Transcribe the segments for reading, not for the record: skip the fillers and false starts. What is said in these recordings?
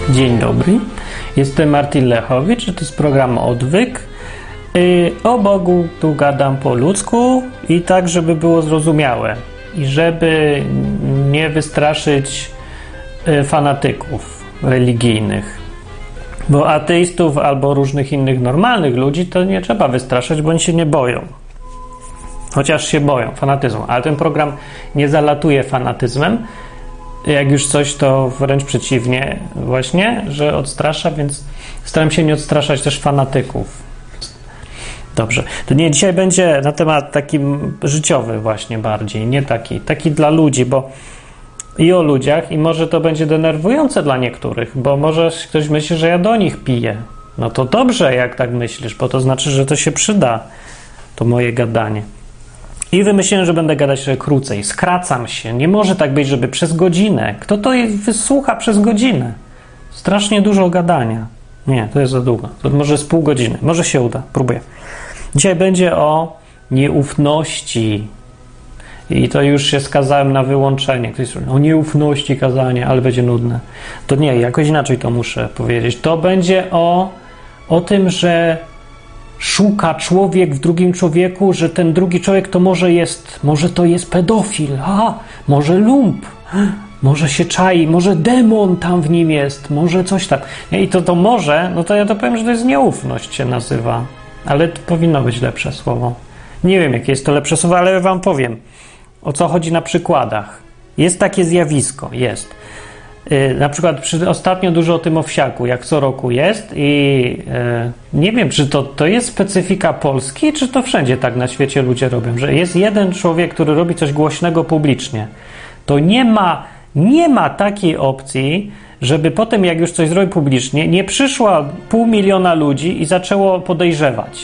Dzień dobry, jestem Martin Lechowicz, to jest program Odwyk. O Bogu tu gadam po ludzku i tak, żeby było zrozumiałe i żeby nie wystraszyć fanatyków religijnych. Bo ateistów albo różnych innych normalnych ludzi to nie trzeba wystraszać, bo oni się nie boją. Chociaż się boją fanatyzmu, ale ten program nie zalatuje fanatyzmem. Jak już coś, to wręcz przeciwnie właśnie, że odstrasza, więc staram się nie odstraszać też fanatyków. Dobrze, to nie, dzisiaj będzie na temat taki życiowy właśnie bardziej, nie taki dla ludzi, bo i o ludziach, i może to będzie denerwujące dla niektórych, bo może ktoś myśli, że ja do nich piję. No to dobrze, jak tak myślisz, bo to znaczy, że to się przyda, to moje gadanie. I wymyśliłem, że będę gadać trochę krócej. Skracam się. Nie może tak być, żeby przez godzinę. Kto to wysłucha przez godzinę? Strasznie dużo gadania. Nie, to jest za długo. To może z pół godziny. Może się uda. Próbuję. Dzisiaj będzie o nieufności. I to już się skazałem na wyłączenie. Ktoś mówi, o nieufności kazanie, ale będzie nudne. To nie, jakoś inaczej to muszę powiedzieć. To będzie o tym, że szuka człowiek w drugim człowieku, że ten drugi człowiek to może to jest pedofil, może lump, może się czai, może demon tam w nim jest, może coś tam. I to może, no to ja to powiem, że to jest nieufność się nazywa, ale to powinno być lepsze słowo. Nie wiem, jakie jest to lepsze słowo, ale wam powiem, o co chodzi na przykładach. Jest takie zjawisko, jest. Na przykład ostatnio dużo o tym owsiaku, jak co roku jest i nie wiem, czy to jest specyfika Polski, czy to wszędzie tak na świecie ludzie robią, że jest jeden człowiek, który robi coś głośnego publicznie. To nie ma takiej opcji, żeby potem, jak już coś zrobi publicznie, nie przyszła 500 000 ludzi i zaczęło podejrzewać.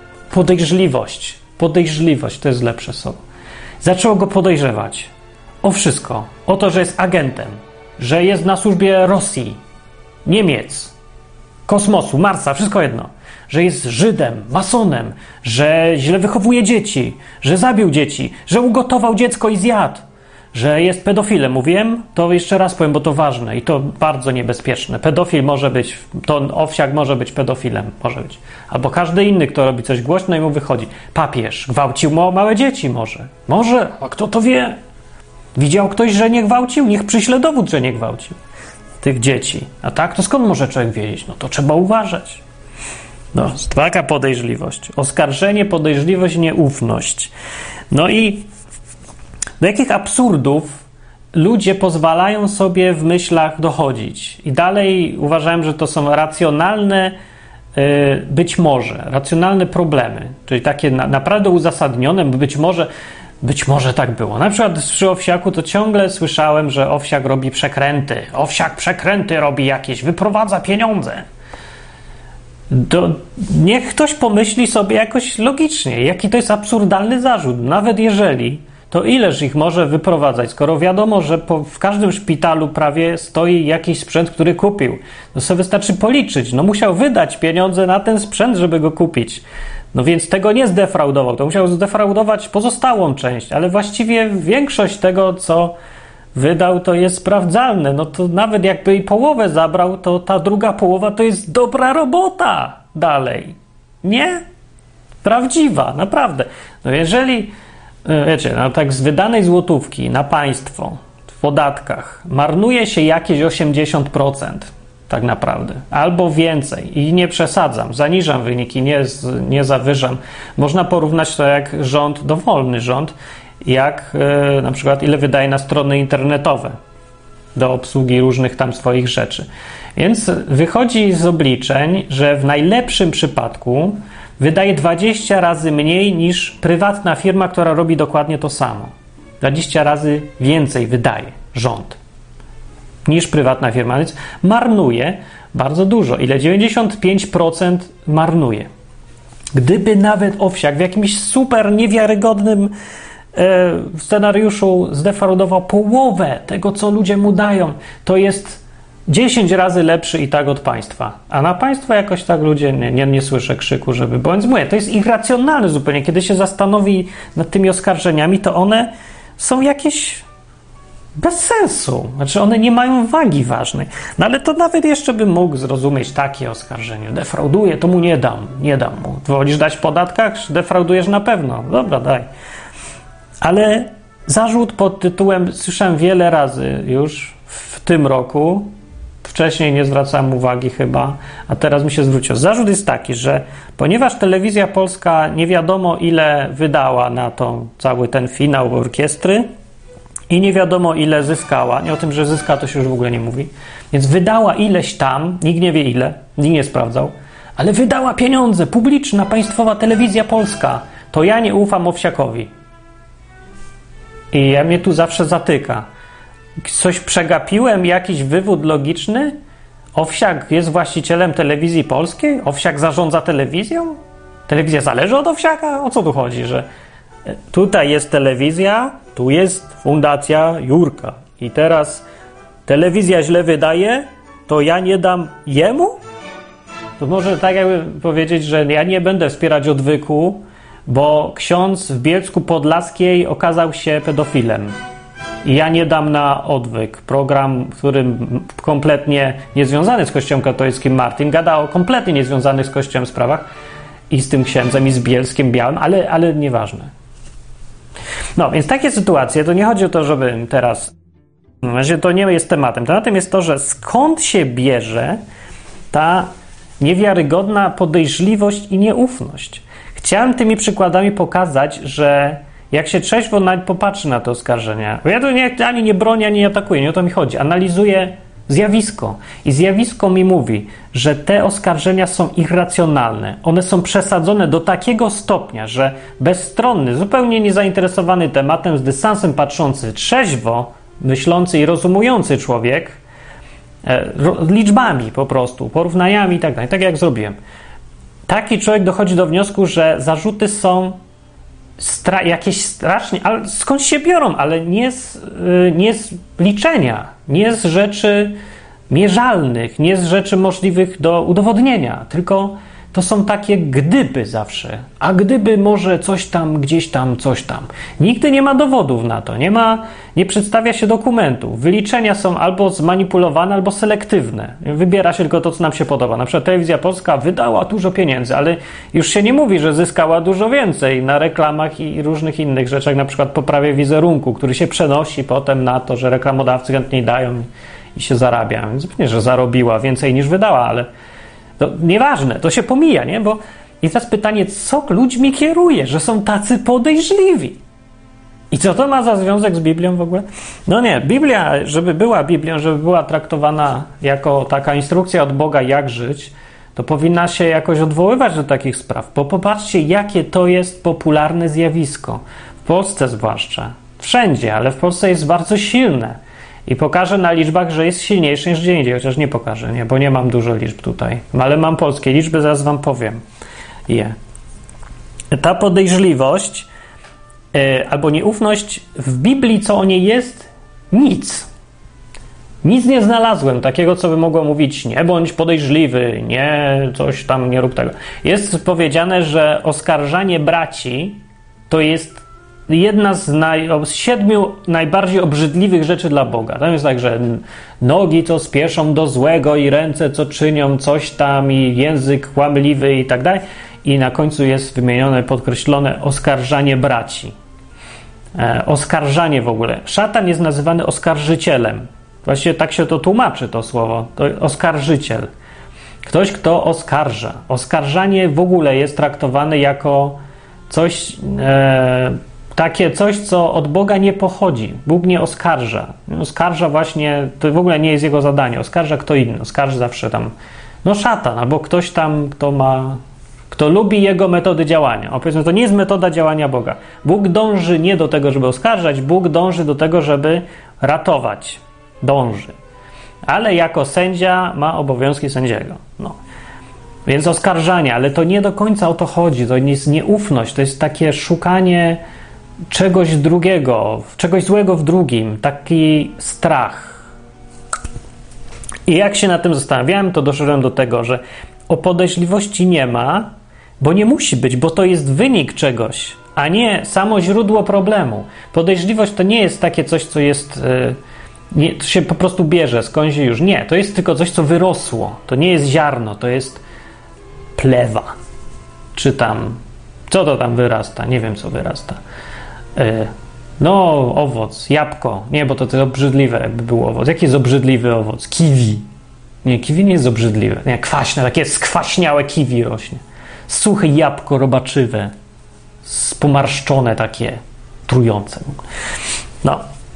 Podejrzliwość to jest lepsze słowo. Zaczęło go podejrzewać o wszystko. O to, że jest agentem, że jest na służbie Rosji, Niemiec, kosmosu, Marsa, wszystko jedno. Że jest Żydem, masonem, że źle wychowuje dzieci, że zabił dzieci, że ugotował dziecko i zjadł, że jest pedofilem. Mówiłem? To jeszcze raz powiem, bo to ważne i to bardzo niebezpieczne. Pedofil może być, to owsiak może być pedofilem, może być. Albo każdy inny, kto robi coś głośno i mu wychodzi. Papież gwałcił małe dzieci może, a kto to wie? Widział ktoś, że nie gwałcił? Niech przyśle dowód, że nie gwałcił tych dzieci. A tak, to skąd może człowiek wiedzieć? No to trzeba uważać. No, taka podejrzliwość. Oskarżenie, podejrzliwość, nieufność. No i do jakich absurdów ludzie pozwalają sobie w myślach dochodzić. I dalej uważałem, że to są racjonalne, być może, racjonalne problemy. Czyli takie naprawdę uzasadnione, być może tak było. Na przykład przy owsiaku to ciągle słyszałem, że owsiak robi przekręty. Owsiak przekręty robi jakieś, wyprowadza pieniądze. Niech ktoś pomyśli sobie jakoś logicznie, jaki to jest absurdalny zarzut. Nawet jeżeli, to ileż ich może wyprowadzać, skoro wiadomo, że w każdym szpitalu prawie stoi jakiś sprzęt, który kupił. No sobie wystarczy policzyć. No musiał wydać pieniądze na ten sprzęt, żeby go kupić. No więc tego nie zdefraudował, to musiał zdefraudować pozostałą część, ale właściwie większość tego, co wydał, to jest sprawdzalne. No to nawet jakby i połowę zabrał, to ta druga połowa to jest dobra robota dalej. Nie? Prawdziwa, naprawdę. No jeżeli, wiecie, no tak z wydanej złotówki na państwo w podatkach marnuje się jakieś 80%. Tak naprawdę. Albo więcej. I nie przesadzam. Zaniżam wyniki, nie zawyżam. Można porównać to jak rząd, dowolny rząd, jak na przykład ile wydaje na strony internetowe do obsługi różnych tam swoich rzeczy. Więc wychodzi z obliczeń, że w najlepszym przypadku wydaje 20 razy mniej niż prywatna firma, która robi dokładnie to samo. 20 razy więcej wydaje rząd niż prywatna firma, więc marnuje bardzo dużo. Ile? 95% marnuje. Gdyby nawet owsiak w jakimś super niewiarygodnym scenariuszu zdefraudował połowę tego, co ludzie mu dają, to jest 10 razy lepszy i tak od państwa. A na państwo jakoś tak ludzie nie słyszę krzyku, żeby bądź mówię. To jest irracjonalne zupełnie. Kiedy się zastanowi nad tymi oskarżeniami, to one są jakieś Bez sensu. Znaczy one nie mają wagi ważnej. No ale to nawet jeszcze bym mógł zrozumieć takie oskarżenie. Defrauduje, to mu nie dam. Nie dam mu. Wolisz dać w podatkach? Defraudujesz na pewno. Dobra, daj. Ale zarzut pod tytułem, słyszałem wiele razy już w tym roku, wcześniej nie zwracałem uwagi chyba, a teraz mi się zwróciło. Zarzut jest taki, że ponieważ Telewizja Polska nie wiadomo ile wydała na to cały ten finał orkiestry i nie wiadomo ile zyskała, nie o tym, że zyska to się już w ogóle nie mówi, więc wydała ileś tam, nikt nie wie ile, nikt nie sprawdzał, ale wydała pieniądze, publiczna, państwowa Telewizja Polska, to ja nie ufam Owsiakowi. I ja mnie tu zawsze zatyka. Coś przegapiłem, jakiś wywód logiczny? Owsiak jest właścicielem Telewizji Polskiej? Owsiak zarządza telewizją? Telewizja zależy od Owsiaka? O co tu chodzi? Że tutaj jest telewizja, tu jest Fundacja Jurka i teraz telewizja źle wydaje, to ja nie dam jemu? To może tak jakby powiedzieć, że ja nie będę wspierać odwyku, bo ksiądz w Bielsku Podlaskiej okazał się pedofilem. I ja nie dam na odwyk. Program, w którym kompletnie niezwiązany z Kościołem katolickim Martin gada o kompletnie niezwiązanych z Kościołem sprawach i z tym księdzem i z Bielskiem Białym, ale nieważne. No, więc takie sytuacje, to nie chodzi o to, żeby teraz... to nie jest tematem. Tematem jest to, że skąd się bierze ta niewiarygodna podejrzliwość i nieufność. Chciałem tymi przykładami pokazać, że jak się trzeźwo popatrzy na te oskarżenia, bo ja to ani nie bronię, ani nie atakuję, nie o to mi chodzi. Analizuję zjawisko i zjawisko mi mówi, że te oskarżenia są irracjonalne. One są przesadzone do takiego stopnia, że bezstronny, zupełnie niezainteresowany tematem, z dystansem patrzący, trzeźwo myślący i rozumujący człowiek, liczbami po prostu, porównaniami i tak dalej, tak jak zrobiłem. Taki człowiek dochodzi do wniosku, że zarzuty są jakieś strasznie, ale skąd się biorą, ale nie z liczenia, nie z rzeczy mierzalnych, nie z rzeczy możliwych do udowodnienia, tylko to są takie gdyby zawsze. A gdyby może coś tam, gdzieś tam, coś tam. Nigdy nie ma dowodów na to, nie przedstawia się dokumentów. Wyliczenia są albo zmanipulowane, albo selektywne. Wybiera się tylko to, co nam się podoba. Na przykład Telewizja Polska wydała dużo pieniędzy, ale już się nie mówi, że zyskała dużo więcej na reklamach i różnych innych rzeczach, na przykład poprawie wizerunku, który się przenosi potem na to, że reklamodawcy chętniej dają i się zarabia. Więc pewnie, że zarobiła więcej niż wydała, ale to nieważne, to się pomija, nie? Bo i teraz pytanie, co ludźmi kieruje, że są tacy podejrzliwi? I co to ma za związek z Biblią w ogóle? No nie, Biblia, żeby była Biblią, żeby była traktowana jako taka instrukcja od Boga, jak żyć, to powinna się jakoś odwoływać do takich spraw. Bo popatrzcie, jakie to jest popularne zjawisko. W Polsce zwłaszcza. Wszędzie, ale w Polsce jest bardzo silne. I pokażę na liczbach, że jest silniejszy niż gdzie indziej, chociaż nie pokażę, nie, bo nie mam dużo liczb tutaj. Ale mam polskie liczby, zaraz wam powiem je. Ta podejrzliwość albo nieufność w Biblii, co o niej jest? Nic. Nic nie znalazłem takiego, co by mogło mówić nie bądź podejrzliwy, nie coś tam, nie rób tego. Jest powiedziane, że oskarżanie braci to jest jedna z 7 najbardziej obrzydliwych rzeczy dla Boga. Tam jest tak, że nogi, co spieszą do złego i ręce, co czynią coś tam i język kłamliwy i tak dalej. I na końcu jest wymienione, podkreślone oskarżanie braci. Oskarżanie w ogóle. Szatan jest nazywany oskarżycielem. Właściwie tak się to tłumaczy, to słowo. To oskarżyciel. Ktoś, kto oskarża. Oskarżanie w ogóle jest traktowane jako coś... takie coś, co od Boga nie pochodzi. Bóg nie oskarża. Oskarża właśnie, to w ogóle nie jest jego zadanie. Oskarża kto inny. Oskarża zawsze tam, szatan, albo ktoś tam, kto lubi jego metody działania. Powiedzmy, to nie jest metoda działania Boga. Bóg dąży nie do tego, żeby oskarżać, Bóg dąży do tego, żeby ratować. Dąży. Ale jako sędzia ma obowiązki sędziego. Więc oskarżanie, ale to nie do końca o to chodzi. To jest nieufność, to jest takie szukanie czegoś drugiego, czegoś złego w drugim, taki strach. I jak się nad tym zastanawiałem, to doszedłem do tego, że o podejrzliwości nie ma, bo nie musi być, bo to jest wynik czegoś, a nie samo źródło problemu. Podejrzliwość to nie jest takie coś, co jest... Nie, to się po prostu bierze skądś już. Nie, to jest tylko coś, co wyrosło. To nie jest ziarno, to jest plewa. Czy tam... Co to tam wyrasta? Nie wiem, co wyrasta. No, owoc, jabłko. Nie, bo to jest obrzydliwe, jakby był owoc. Jaki jest obrzydliwy owoc? Kiwi. Nie, kiwi nie jest obrzydliwe. Nie, kwaśne, takie skwaśniałe kiwi rośnie. Suche jabłko robaczywe. Spomarszczone takie, trujące. No.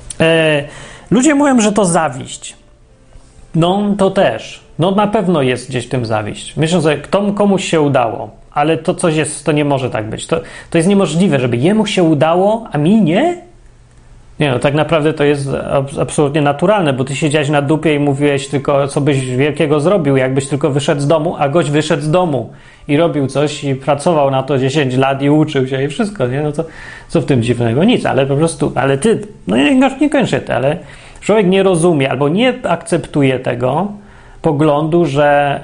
Ludzie mówią, że to zawiść. No, to też. No, na pewno jest gdzieś w tym zawiść. Myślę, że komuś się udało, ale to coś jest, to nie może tak być. To jest niemożliwe, żeby jemu się udało, a mi nie? Nie, no tak naprawdę to jest absolutnie naturalne, bo ty siedziałeś na dupie i mówiłeś tylko, co byś wielkiego zrobił, jakbyś tylko wyszedł z domu, a gość wyszedł z domu i robił coś i pracował na to 10 lat i uczył się i wszystko, nie? No to co w tym dziwnego? Nic, ale po prostu, ale ty, no niekoniecznie ty, ale człowiek nie rozumie albo nie akceptuje tego poglądu, że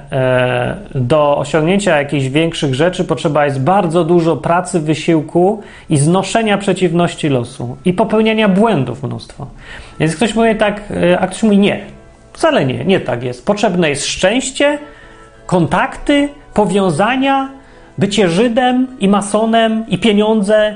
do osiągnięcia jakichś większych rzeczy potrzeba jest bardzo dużo pracy, wysiłku i znoszenia przeciwności losu i popełniania błędów mnóstwo. Więc ktoś mówi tak, a ktoś mówi nie. Wcale nie tak jest. Potrzebne jest szczęście, kontakty, powiązania, bycie Żydem i masonem i pieniądze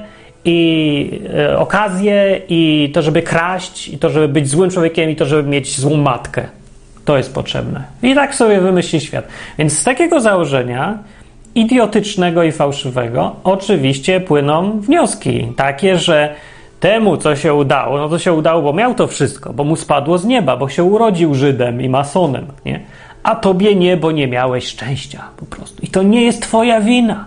i okazje i to, żeby kraść i to, żeby być złym człowiekiem i to, żeby mieć złą matkę. To jest potrzebne. I tak sobie wymyśli świat. Więc z takiego założenia idiotycznego i fałszywego oczywiście płyną wnioski. Takie, że temu, co się udało, no to się udało, bo miał to wszystko, bo mu spadło z nieba, bo się urodził Żydem i masonem, nie? A tobie nie, bo nie miałeś szczęścia po prostu. I to nie jest twoja wina.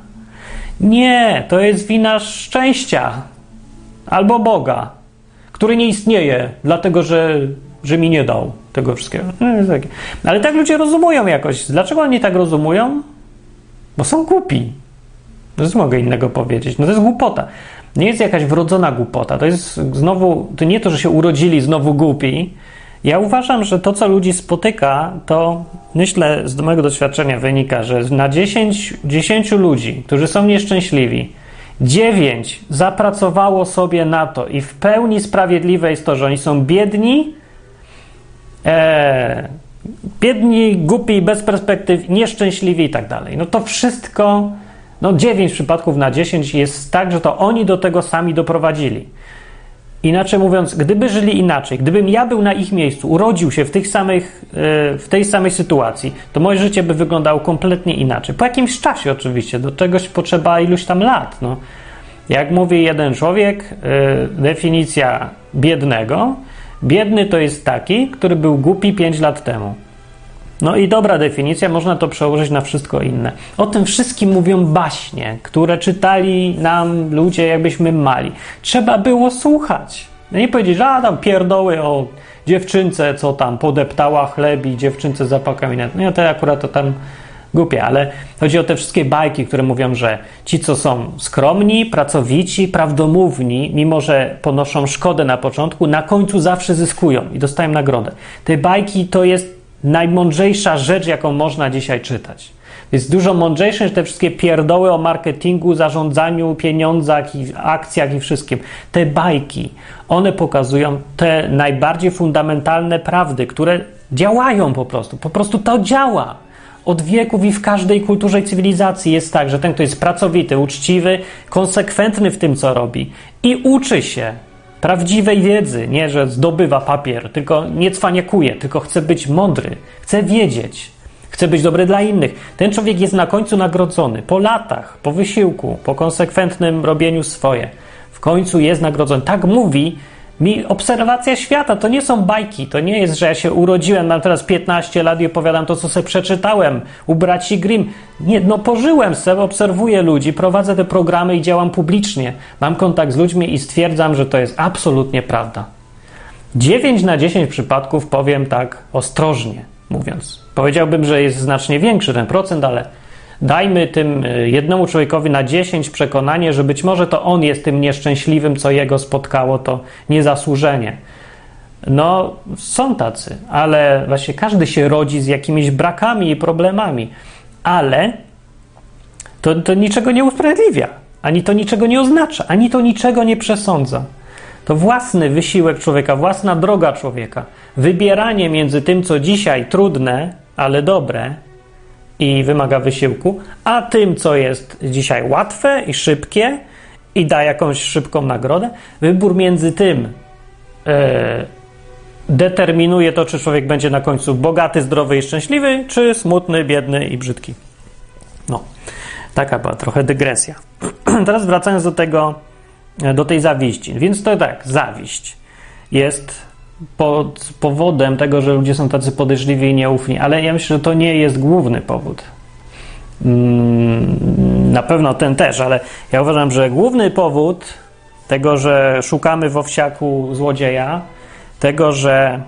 Nie, to jest wina szczęścia. Albo Boga, który nie istnieje, dlatego, że mi nie dał tego wszystkiego. Ale tak ludzie rozumują jakoś. Dlaczego oni tak rozumują? Bo są głupi. No co mogę innego powiedzieć? No to jest głupota. Nie jest jakaś wrodzona głupota. To jest znowu, to nie to, że się urodzili znowu głupi. Ja uważam, że to, co ludzi spotyka, to myślę, z mojego doświadczenia wynika, że na 10 ludzi, którzy są nieszczęśliwi, 9 zapracowało sobie na to i w pełni sprawiedliwe jest to, że oni są biedni, głupi, bez perspektyw, nieszczęśliwi i tak dalej. No to wszystko, 9 przypadków na 10 jest tak, że to oni do tego sami doprowadzili. Inaczej mówiąc, gdyby żyli inaczej, gdybym ja był na ich miejscu, urodził się w tej samej sytuacji, to moje życie by wyglądało kompletnie inaczej. Po jakimś czasie oczywiście, do czegoś potrzeba iluś tam lat. No. Jak mówi jeden człowiek, definicja biednego, biedny to jest taki, który był głupi 5 lat temu. No i dobra definicja, można to przełożyć na wszystko inne. O tym wszystkim mówią baśnie, które czytali nam ludzie, jakbyśmy mali. Trzeba było słuchać. No nie powiedzieć, że tam pierdoły o dziewczynce, co tam podeptała chleb i dziewczynce zapał kamieniec. No to akurat to tam głupie, ale chodzi o te wszystkie bajki, które mówią, że ci, co są skromni, pracowici, prawdomówni, mimo że ponoszą szkodę na początku, na końcu zawsze zyskują i dostają nagrodę. Te bajki to jest najmądrzejsza rzecz, jaką można dzisiaj czytać. Jest dużo mądrzejsze niż te wszystkie pierdoły o marketingu, zarządzaniu, pieniądzach i akcjach i wszystkim. Te bajki, one pokazują te najbardziej fundamentalne prawdy, które działają po prostu. Po prostu to działa. Od wieków i w każdej kulturze i cywilizacji jest tak, że ten, kto jest pracowity, uczciwy, konsekwentny w tym, co robi i uczy się prawdziwej wiedzy, nie, że zdobywa papier, tylko nie cwaniakuje, tylko chce być mądry, chce wiedzieć, chce być dobry dla innych. Ten człowiek jest na końcu nagrodzony. Po latach, po wysiłku, po konsekwentnym robieniu swoje. W końcu jest nagrodzony. Tak mówi mi obserwacja świata. To nie są bajki. To nie jest, że ja się urodziłem, mam teraz 15 lat i opowiadam to, co sobie przeczytałem u braci Grimm. Nie, pożyłem sobie, obserwuję ludzi, prowadzę te programy i działam publicznie. Mam kontakt z ludźmi i stwierdzam, że to jest absolutnie prawda. 9 na 10 przypadków, powiem tak ostrożnie mówiąc. Powiedziałbym, że jest znacznie większy ten procent, ale dajmy tym jednemu człowiekowi na 10 przekonanie, że być może to on jest tym nieszczęśliwym, co jego spotkało, to niezasłużenie. No, są tacy, ale właśnie każdy się rodzi z jakimiś brakami i problemami, ale to niczego nie usprawiedliwia. Ani to niczego nie oznacza, ani to niczego nie przesądza. To własny wysiłek człowieka, własna droga człowieka. Wybieranie między tym, co dzisiaj trudne, ale dobre i wymaga wysiłku, a tym, co jest dzisiaj łatwe i szybkie i da jakąś szybką nagrodę. Wybór między tym determinuje to, czy człowiek będzie na końcu bogaty, zdrowy i szczęśliwy, czy smutny, biedny i brzydki. No, taka była trochę dygresja. Teraz wracając do tej zawiści. Więc to tak, zawiść jest powodem tego, że ludzie są tacy podejrzliwi i nieufni, ale ja myślę, że to nie jest główny powód. Na pewno ten też, ale ja uważam, że główny powód tego, że szukamy w owsiaku złodzieja, tego, że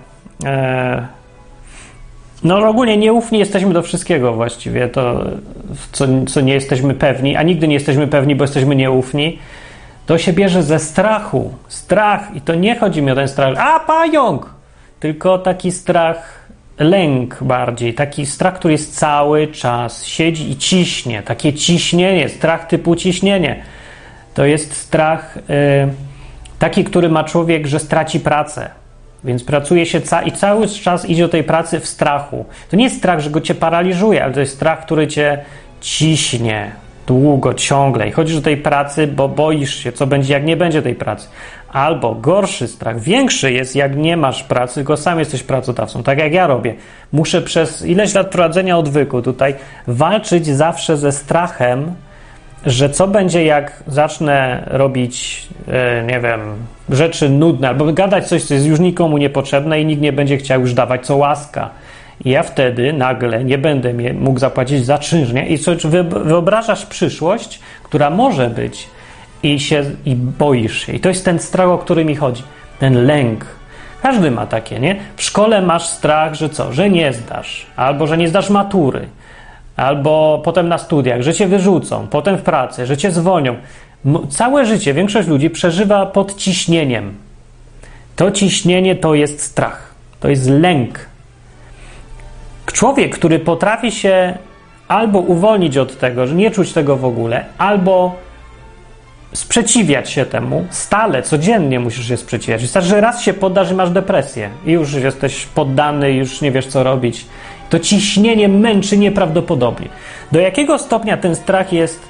ogólnie nieufni jesteśmy do wszystkiego właściwie, to co nie jesteśmy pewni, a nigdy nie jesteśmy pewni, bo jesteśmy nieufni, to się bierze ze strachu. Strach, i to nie chodzi mi o ten strach, pająk! Tylko taki strach, lęk bardziej, taki strach, który jest cały czas, siedzi i ciśnie, takie ciśnienie, strach typu ciśnienie. To jest strach taki, który ma człowiek, że straci pracę. Więc pracuje się i cały czas idzie do tej pracy w strachu. To nie jest strach, że go cię paraliżuje, ale to jest strach, który cię ciśnie długo, ciągle. I chodzisz do tej pracy, bo boisz się, co będzie, jak nie będzie tej pracy. Albo gorszy strach, większy jest, jak nie masz pracy, tylko sam jesteś pracodawcą. Tak jak ja robię. Muszę przez ileś lat prowadzenia odwyku tutaj walczyć zawsze ze strachem, że co będzie, jak zacznę robić, nie wiem, rzeczy nudne, albo gadać coś, co jest już nikomu niepotrzebne i nikt nie będzie chciał już dawać, co łaska. I ja wtedy nagle nie będę mógł zapłacić za czynsz, nie? I wyobrażasz przyszłość, która może być i boisz się. I to jest ten strach, o który mi chodzi. Ten lęk. Każdy ma takie, nie? W szkole masz strach, że co? Że nie zdasz. Albo, że nie zdasz matury. Albo potem na studiach, że cię wyrzucą, potem w pracy, że cię zwolnią. Całe życie większość ludzi przeżywa pod ciśnieniem. To ciśnienie to jest strach, to jest lęk. Człowiek, który potrafi się albo uwolnić od tego, że nie czuć tego w ogóle, albo sprzeciwiać się temu, stale, codziennie musisz się sprzeciwiać. Wystarczy, że raz się poddasz i masz depresję i już jesteś poddany, już nie wiesz, co robić. To ciśnienie męczy nieprawdopodobnie. Do jakiego stopnia ten strach jest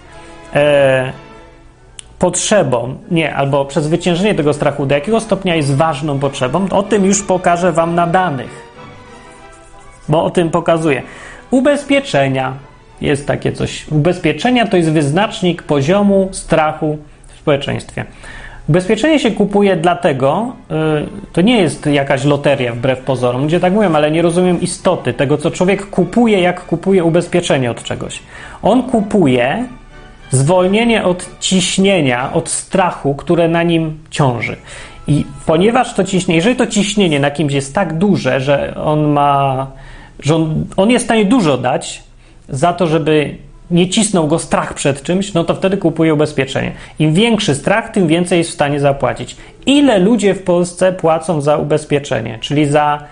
potrzebą, albo przezwyciężenie tego strachu, do jakiego stopnia jest ważną potrzebą, o tym już pokażę wam na danych. Bo o tym pokazuję. Ubezpieczenia. Jest takie coś. Ubezpieczenia to jest wyznacznik poziomu strachu w społeczeństwie. Ubezpieczenie się kupuje dlatego, to nie jest jakaś loteria wbrew pozorom, ludzie tak mówią, ale nie rozumiem istoty tego, co człowiek kupuje, jak kupuje ubezpieczenie od czegoś. On kupuje zwolnienie od ciśnienia, od strachu, które na nim ciąży. I ponieważ to ciśnienie, jeżeli to ciśnienie na kimś jest tak duże, że on jest w stanie dużo dać za to, żeby nie cisnął go strach przed czymś, no to wtedy kupuje ubezpieczenie. Im większy strach, tym więcej jest w stanie zapłacić. Ile ludzie w Polsce płacą za ubezpieczenie, czyli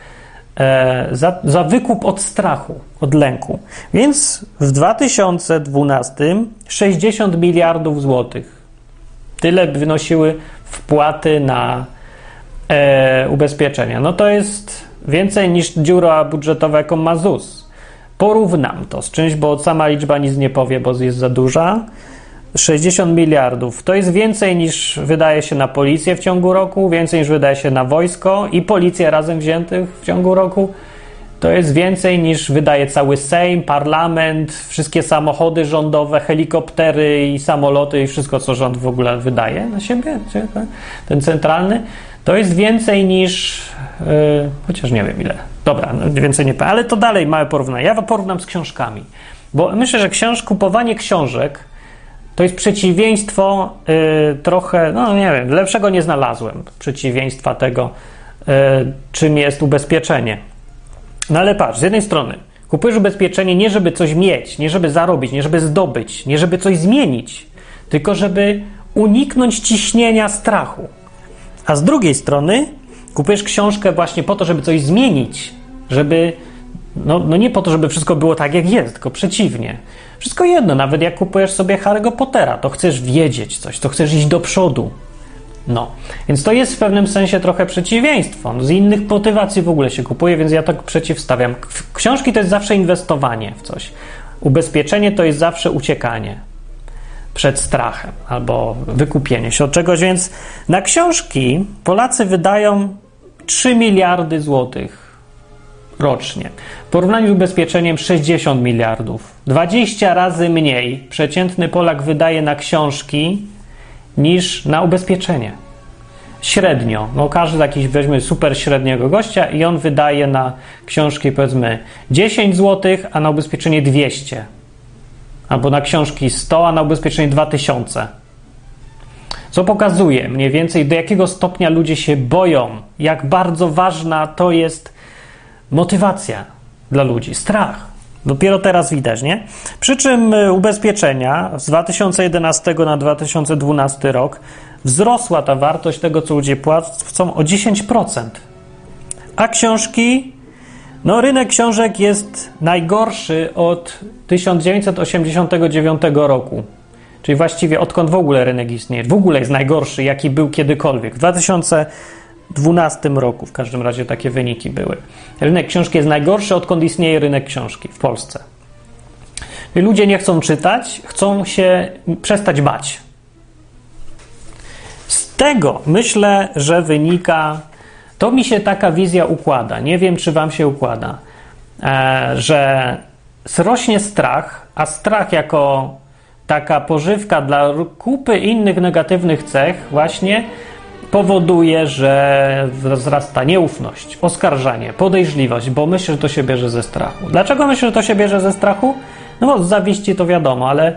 za wykup od strachu, od lęku? Więc w 2012 60 miliardów złotych. Tyle wynosiły wpłaty na ubezpieczenia. No to jest więcej niż dziura budżetowa, jaką ma ZUS. Porównam to z czymś, bo sama liczba nic nie powie, bo jest za duża. 60 miliardów. To jest więcej niż wydaje się na policję w ciągu roku, więcej niż wydaje się na wojsko i policję razem wziętych w ciągu roku. To jest więcej niż wydaje cały Sejm, parlament, wszystkie samochody rządowe, helikoptery i samoloty i wszystko, co rząd w ogóle wydaje na siebie, ten centralny. To jest więcej niż, chociaż nie wiem ile. Dobra, więcej nie powiem, ale to dalej małe porównanie. Ja porównam z książkami, bo myślę, że kupowanie książek to jest przeciwieństwo trochę, no nie wiem, lepszego nie znalazłem przeciwieństwa tego, czym jest ubezpieczenie. No ale patrz, z jednej strony kupujesz ubezpieczenie nie żeby coś mieć, nie żeby zarobić, nie żeby zdobyć, nie żeby coś zmienić, tylko żeby uniknąć ciśnienia strachu. A z drugiej strony kupujesz książkę właśnie po to, żeby coś zmienić, żeby No nie po to, żeby wszystko było tak, jak jest, tylko przeciwnie. Wszystko jedno, nawet jak kupujesz sobie Harry'ego Pottera, to chcesz wiedzieć coś, to chcesz iść do przodu. No, więc to jest w pewnym sensie trochę przeciwieństwo. No, z innych motywacji w ogóle się kupuje, więc ja tak przeciwstawiam. Książki to jest zawsze inwestowanie w coś. Ubezpieczenie to jest zawsze uciekanie przed strachem albo wykupienie się od czegoś, więc na książki Polacy wydają 3 miliardy złotych rocznie. W porównaniu z ubezpieczeniem 60 miliardów. 20 razy mniej przeciętny Polak wydaje na książki niż na ubezpieczenie. Średnio. No każdy jakiś weźmy super średniego gościa i on wydaje na książki powiedzmy 10 zł, a na ubezpieczenie 200. Albo na książki 100, a na ubezpieczenie 2000. Co pokazuje mniej więcej, do jakiego stopnia ludzie się boją, jak bardzo ważna to jest motywacja dla ludzi, strach. Dopiero teraz widać, nie? Przy czym ubezpieczenia z 2011 na 2012 rok wzrosła ta wartość tego, co ludzie płacą o 10%. A książki, no rynek książek jest najgorszy od 1989 roku. Czyli właściwie odkąd w ogóle rynek istnieje. W ogóle jest najgorszy, jaki był kiedykolwiek. W 2012 roku w każdym razie takie wyniki były. Rynek książki jest najgorszy, odkąd istnieje rynek książki w Polsce. Ludzie nie chcą czytać, chcą się przestać bać. Z tego myślę, że wynika, to mi się taka wizja układa, nie wiem, czy wam się układa, że rośnie strach, a strach jako taka pożywka dla kupy innych negatywnych cech właśnie powoduje, że wzrasta nieufność, oskarżanie, podejrzliwość, bo myślę, że to się bierze ze strachu. Dlaczego myślę, że to się bierze ze strachu? No bo z zawiści to wiadomo, ale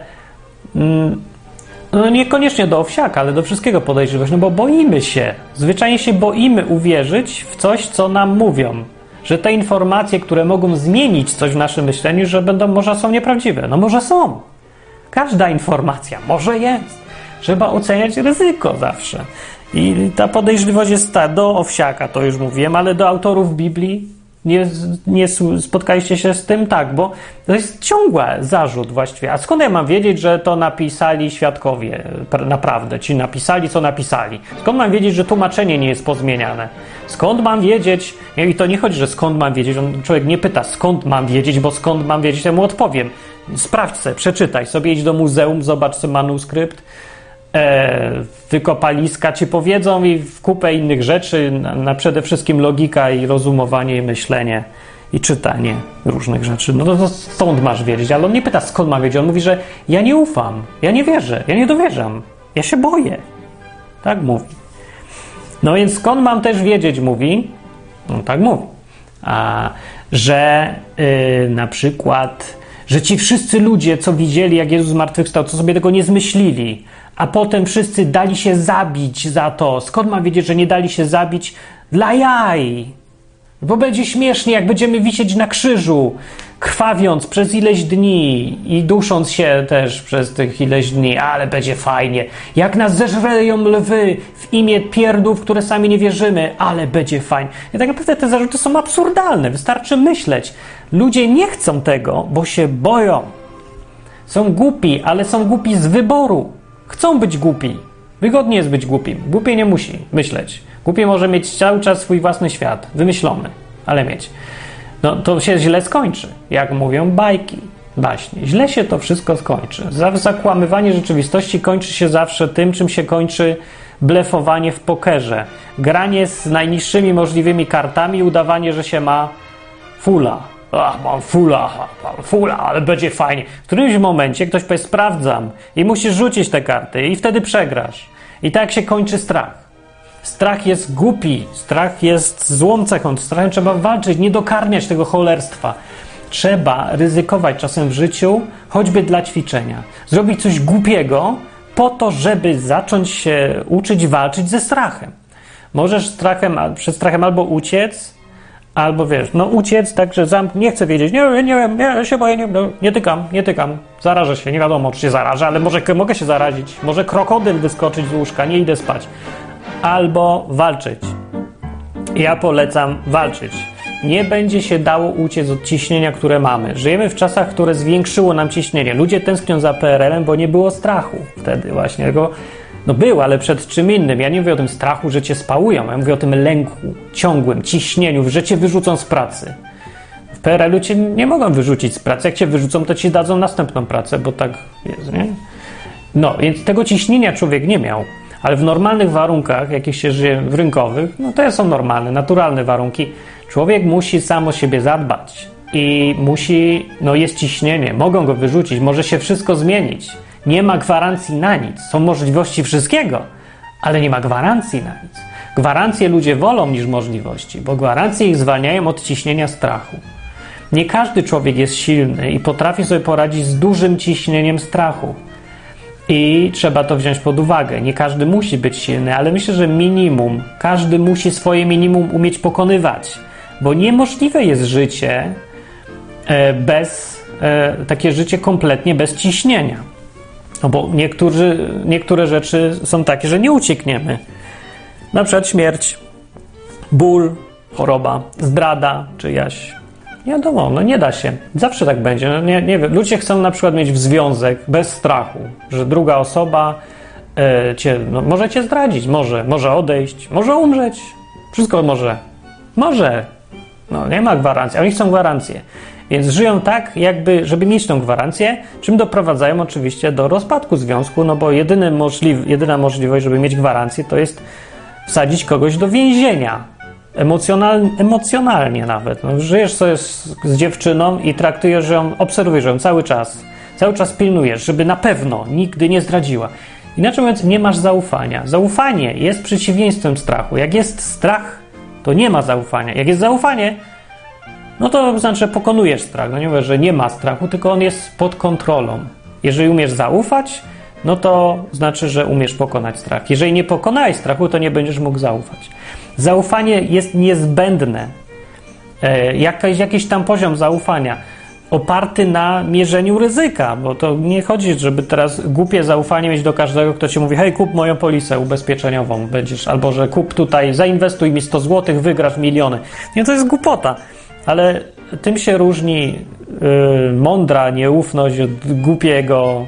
no niekoniecznie do owsiaka, ale do wszystkiego podejrzliwość, no bo boimy się, zwyczajnie się boimy uwierzyć w coś, co nam mówią, że te informacje, które mogą zmienić coś w naszym myśleniu, że będą, może są nieprawdziwe. No może są. Każda informacja, może jest. Trzeba oceniać ryzyko zawsze. I ta podejrzliwość jest do owsiaka, to już mówiłem, ale do autorów Biblii nie spotkaliście się z tym? Tak, bo to jest ciągły zarzut właściwie. A skąd ja mam wiedzieć, że to napisali świadkowie naprawdę? Ci napisali, co napisali. Skąd mam wiedzieć, że tłumaczenie nie jest pozmieniane? Skąd mam wiedzieć? I to nie chodzi, że skąd mam wiedzieć. Człowiek nie pyta, skąd mam wiedzieć, bo skąd mam wiedzieć, ja mu odpowiem. Sprawdź se, przeczytaj sobie, idź do muzeum, zobacz sobie manuskrypt, wykopaliska ci powiedzą i w kupę innych rzeczy, na przede wszystkim logika i rozumowanie i myślenie i czytanie różnych rzeczy. No to stąd masz wiedzieć, ale on nie pyta, skąd ma wiedzieć, on mówi, że ja nie ufam, ja nie wierzę, ja nie dowierzam, ja się boję. Tak mówi. No więc skąd mam też wiedzieć, mówi, no tak mówi, że na przykład, że ci wszyscy ludzie, co widzieli, jak Jezus zmartwychwstał, co sobie tego nie zmyślili, a potem wszyscy dali się zabić za to. Skąd mam wiedzieć, że nie dali się zabić? Dla jaj. Bo będzie śmiesznie, jak będziemy wisieć na krzyżu, krwawiąc przez ileś dni i dusząc się też przez tych ileś dni, ale będzie fajnie. Jak nas zeżreją lwy w imię pierdów, które sami nie wierzymy, ale będzie fajnie. I tak naprawdę te zarzuty są absurdalne. Wystarczy myśleć. Ludzie nie chcą tego, bo się boją. Są głupi, ale są głupi z wyboru. Chcą być głupi. Wygodnie jest być głupim. Głupie nie musi myśleć. Głupie może mieć cały czas swój własny świat. Wymyślony, ale mieć. No to się źle skończy. Jak mówią bajki, baśnie. Źle się to wszystko skończy. Zakłamywanie rzeczywistości kończy się zawsze tym, czym się kończy blefowanie w pokerze. Granie z najniższymi możliwymi kartami i udawanie, że się ma fula. Mam fula, ale będzie fajnie. W którymś momencie ktoś powie, sprawdzam i musisz rzucić te karty i wtedy przegrasz. I tak się kończy strach. Strach jest głupi, strach jest złą cechą, z strachem trzeba walczyć, nie dokarmiać tego cholerstwa. Trzeba ryzykować czasem w życiu, choćby dla ćwiczenia. Zrobić coś głupiego po to, żeby zacząć się uczyć walczyć ze strachem. Możesz przed strachem albo uciec, albo wiesz, uciec, tak, że nie chcę wiedzieć, nie wiem, ja się boję, nie tykam, zarażę się, nie wiadomo, czy się zarażę, ale może mogę się zarazić, może krokodyl wyskoczyć z łóżka, nie idę spać. Albo walczyć. Ja polecam walczyć. nie będzie się dało uciec od ciśnienia, które mamy. Żyjemy w czasach, które zwiększyło nam ciśnienie. Ludzie tęsknią za PRL-em, bo nie było strachu wtedy właśnie. No był, ale przed czym innym. Ja nie mówię o tym strachu, że cię spałują. Ja mówię o tym lęku, ciągłym, ciśnieniu, że cię wyrzucą z pracy. W PRL-u cię nie mogą wyrzucić z pracy. Jak cię wyrzucą, to ci dadzą następną pracę, bo tak jest, nie? No, więc tego ciśnienia człowiek nie miał. Ale w normalnych warunkach, jakich się żyje, w rynkowych, no to są normalne, naturalne warunki. Człowiek musi sam o siebie zadbać i musi, no jest ciśnienie, mogą go wyrzucić, może się wszystko zmienić. Nie ma gwarancji na nic. Są możliwości wszystkiego, ale nie ma gwarancji na nic. Gwarancje ludzie wolą niż możliwości, bo gwarancje ich zwalniają od ciśnienia strachu. Nie każdy człowiek jest silny i potrafi sobie poradzić z dużym ciśnieniem strachu. I trzeba to wziąć pod uwagę. Nie każdy musi być silny, ale myślę, że minimum, każdy musi swoje minimum umieć pokonywać. Bo niemożliwe jest życie takie życie kompletnie bez ciśnienia. No bo niektóre rzeczy są takie, że nie uciekniemy. Na przykład śmierć, ból, choroba, zdrada czyjaś. Nie wiadomo, no nie da się. Zawsze tak będzie. No nie wiem. Ludzie chcą na przykład mieć związek bez strachu, że druga osoba może cię zdradzić, może odejść, może umrzeć. Wszystko może. Może. No nie ma gwarancji. Oni chcą gwarancję. Więc żyją tak, jakby, żeby mieć tą gwarancję, czym doprowadzają oczywiście do rozpadku związku, no bo jedyna możliwość, żeby mieć gwarancję, to jest wsadzić kogoś do więzienia. Emocjonalnie nawet. No, żyjesz sobie z dziewczyną i traktujesz ją, obserwujesz ją cały czas pilnujesz, żeby na pewno nigdy nie zdradziła. Inaczej mówiąc, nie masz zaufania. Zaufanie jest przeciwieństwem strachu. Jak jest strach, to nie ma zaufania. Jak jest zaufanie, no to znaczy, że pokonujesz strach. No nie mówię, że nie ma strachu, tylko on jest pod kontrolą. Jeżeli umiesz zaufać, no to znaczy, że umiesz pokonać strach. Jeżeli nie pokonałeś strachu, to nie będziesz mógł zaufać. Zaufanie jest niezbędne. Jakiś tam poziom zaufania oparty na mierzeniu ryzyka, bo to nie chodzi, żeby teraz głupie zaufanie mieć do każdego, kto ci mówi: hej, kup moją polisę ubezpieczeniową, albo że kup tutaj, zainwestuj mi 100 zł, wygrasz miliony. Nie, to jest głupota. Ale tym się różni mądra nieufność od głupiego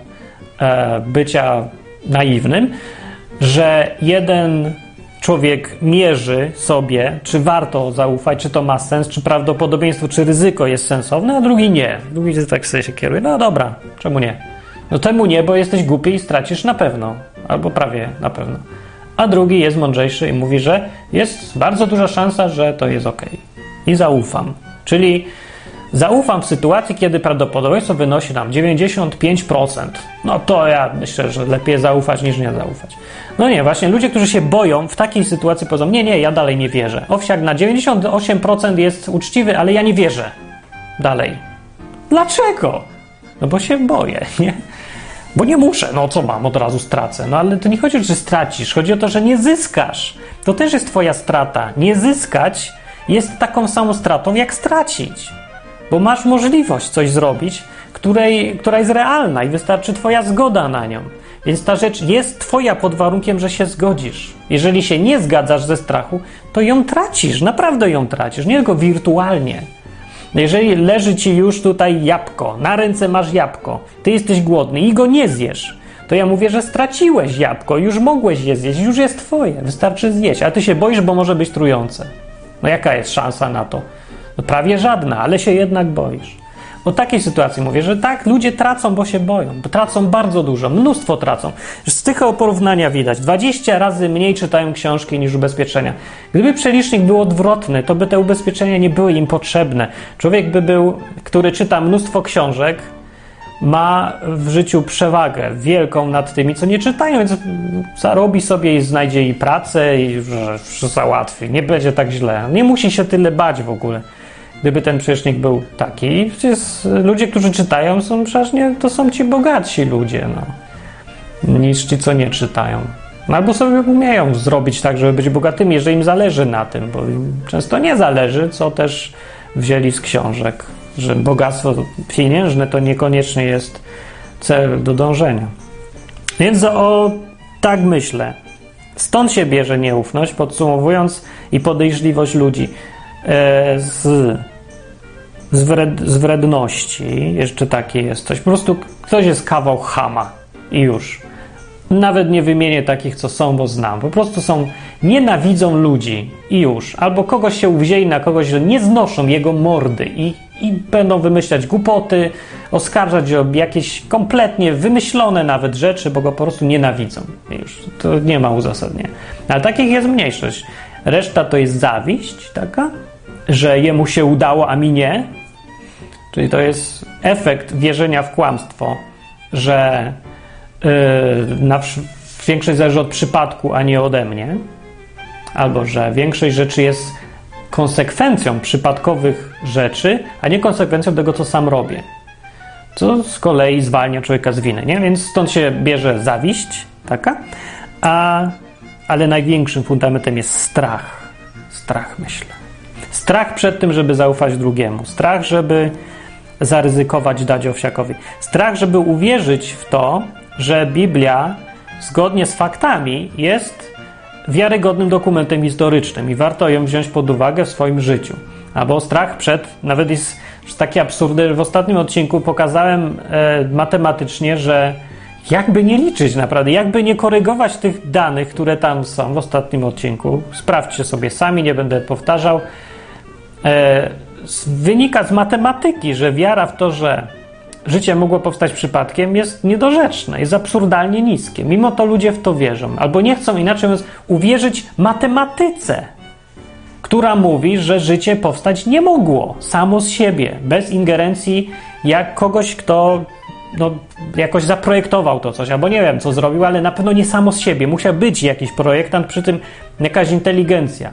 bycia naiwnym, że jeden człowiek mierzy sobie, czy warto zaufać, czy to ma sens, czy prawdopodobieństwo, czy ryzyko jest sensowne, a drugi nie. Drugi tak sobie się kieruje. No dobra, czemu nie? No temu nie, bo jesteś głupi i stracisz na pewno. Albo prawie na pewno. A drugi jest mądrzejszy i mówi, że jest bardzo duża szansa, że to jest okej. I zaufam. Czyli zaufam w sytuacji, kiedy prawdopodobieństwo wynosi nam 95%. No to ja myślę, że lepiej zaufać niż nie zaufać. No nie, właśnie ludzie, którzy się boją, w takiej sytuacji powiedzą: nie, ja dalej nie wierzę. Owsiak na 98% jest uczciwy, ale ja nie wierzę dalej. Dlaczego? No bo się boję, nie? Bo nie muszę, no co mam, od razu stracę. No ale to nie chodzi o to, że stracisz, chodzi o to, że nie zyskasz. To też jest twoja strata. Nie zyskać jest taką samą stratą, jak stracić. Bo masz możliwość coś zrobić, która jest realna i wystarczy twoja zgoda na nią. Więc ta rzecz jest twoja pod warunkiem, że się zgodzisz. Jeżeli się nie zgadzasz ze strachu, to ją tracisz, naprawdę ją tracisz, nie tylko wirtualnie. Jeżeli leży ci już tutaj jabłko, na ręce masz jabłko, ty jesteś głodny i go nie zjesz, to ja mówię, że straciłeś jabłko, już mogłeś je zjeść, już jest twoje, wystarczy zjeść, a ty się boisz, bo może być trujące. No jaka jest szansa na to? No prawie żadna, ale się jednak boisz. O takiej sytuacji mówię, że tak, ludzie tracą, bo się boją. Bo tracą bardzo dużo, mnóstwo tracą. Z tego porównania widać. 20 razy mniej czytają książki niż ubezpieczenia. Gdyby przelicznik był odwrotny, to by te ubezpieczenia nie były im potrzebne. Człowiek by był, który czyta mnóstwo książek, ma w życiu przewagę wielką nad tymi, co nie czytają, więc zarobi sobie i znajdzie i pracę, i że załatwi. Nie będzie tak źle. Nie musi się tyle bać w ogóle. Gdyby ten przeciwnik był taki, przecież ludzie, którzy czytają, to są ci bogatsi ludzie, niż ci, co nie czytają. No, albo sobie umieją zrobić tak, żeby być bogatymi, jeżeli im zależy na tym, bo im często nie zależy, co też wzięli z książek, że bogactwo pieniężne to niekoniecznie jest cel do dążenia. Więc tak myślę. Stąd się bierze nieufność, podsumowując, i podejrzliwość ludzi. z wredności, jeszcze takie jest coś. Po prostu ktoś jest kawał chama i już. Nawet nie wymienię takich, co są, bo znam. Po prostu nienawidzą ludzi i już. Albo kogoś się uwzięli na kogoś, że nie znoszą jego mordy i będą wymyślać głupoty, oskarżać o jakieś kompletnie wymyślone nawet rzeczy, bo go po prostu nienawidzą. I już. To nie ma uzasadnienia. Ale takich jest mniejszość. Reszta to jest zawiść taka, że jemu się udało, a mi nie. Czyli to jest efekt wierzenia w kłamstwo, że większość zależy od przypadku, a nie ode mnie. Albo że większość rzeczy jest konsekwencją przypadkowych rzeczy, a nie konsekwencją tego, co sam robię. Co z kolei zwalnia człowieka z winy, nie? Więc stąd się bierze zawiść taka, ale największym fundamentem jest strach. Strach, myślę. Strach przed tym, żeby zaufać drugiemu. Strach, żeby zaryzykować, dać owsiakowi. Strach, żeby uwierzyć w to, że Biblia zgodnie z faktami jest wiarygodnym dokumentem historycznym i warto ją wziąć pod uwagę w swoim życiu. Albo strach nawet jest takie absurdy, że w ostatnim odcinku pokazałem matematycznie, że jakby nie liczyć naprawdę, jakby nie korygować tych danych, które tam są w ostatnim odcinku, sprawdźcie sobie sami, nie będę powtarzał, wynika z matematyki, że wiara w to, że życie mogło powstać przypadkiem, jest niedorzeczne, jest absurdalnie niskie. Mimo to ludzie w to wierzą. Albo nie chcą, inaczej mówiąc, uwierzyć matematyce, która mówi, że życie powstać nie mogło samo z siebie, bez ingerencji jak kogoś, kto jakoś zaprojektował to coś, albo nie wiem, co zrobił, ale na pewno nie samo z siebie. Musiał być jakiś projektant, przy tym jakaś inteligencja.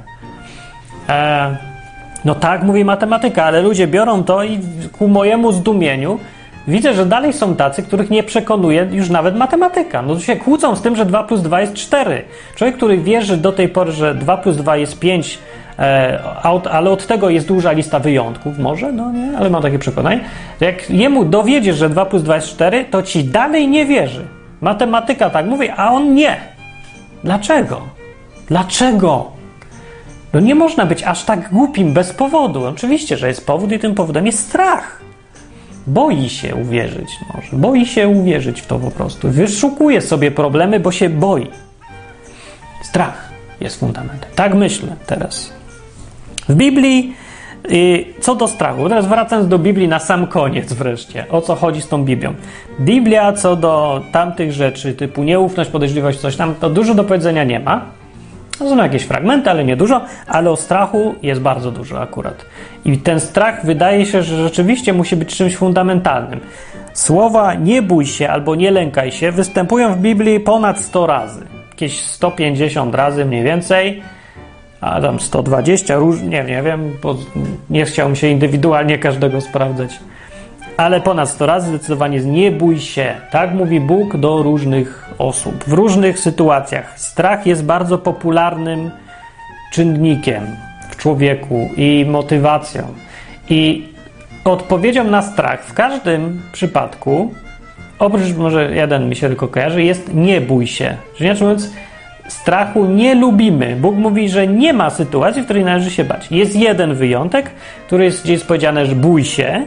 No tak mówi matematyka, ale ludzie biorą to i ku mojemu zdumieniu widzę, że dalej są tacy, których nie przekonuje już nawet matematyka. No to się kłócą z tym, że 2 plus 2 jest 4. Człowiek, który wierzy do tej pory, że 2 plus 2 jest 5, ale od tego jest duża lista wyjątków, może, no nie, ale mam takie przekonanie. Jak jemu dowiedziesz, że 2 plus 2 jest 4, to ci dalej nie wierzy. Matematyka tak mówi, a on nie. Dlaczego? Dlaczego? No nie można być aż tak głupim bez powodu. Oczywiście, że jest powód i tym powodem jest strach. Boi się uwierzyć może. Boi się uwierzyć w to po prostu. Wyszukuje sobie problemy, bo się boi. Strach jest fundamentem. Tak myślę teraz. W Biblii, co do strachu, teraz wracając do Biblii na sam koniec wreszcie. O co chodzi z tą Biblią? Biblia co do tamtych rzeczy, typu nieufność, podejrzliwość, coś tam, to dużo do powiedzenia nie ma. To są jakieś fragmenty, ale nie dużo, ale o strachu jest bardzo dużo akurat. I ten strach wydaje się, że rzeczywiście musi być czymś fundamentalnym. Słowa nie bój się albo nie lękaj się występują w Biblii ponad 100 razy. Jakieś 150 razy mniej więcej, a tam 120, nie wiem, bo nie chciałbym się indywidualnie każdego sprawdzać. Ale ponad 100 razy zdecydowanie jest nie bój się. Tak mówi Bóg do różnych osób, w różnych sytuacjach. Strach jest bardzo popularnym czynnikiem w człowieku i motywacją. I odpowiedzią na strach w każdym przypadku, oprócz może jeden mi się tylko kojarzy, jest nie bój się. Czyli inaczej mówiąc, strachu nie lubimy. Bóg mówi, że nie ma sytuacji, w której należy się bać. Jest jeden wyjątek, który jest, gdzie jest powiedziane, że bój się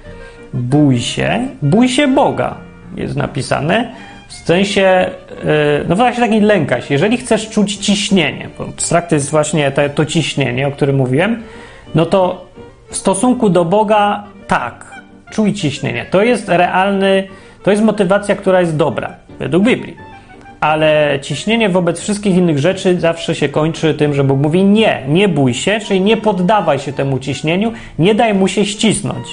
Boga, jest napisane, w sensie, no właśnie taki lękaj się. Jeżeli chcesz czuć ciśnienie, bo strach to jest właśnie to ciśnienie, o którym mówiłem, no to w stosunku do Boga tak, czuj ciśnienie. To jest to jest motywacja, która jest dobra, według Biblii. Ale ciśnienie wobec wszystkich innych rzeczy zawsze się kończy tym, że Bóg mówi nie bój się, czyli nie poddawaj się temu ciśnieniu, nie daj mu się ścisnąć.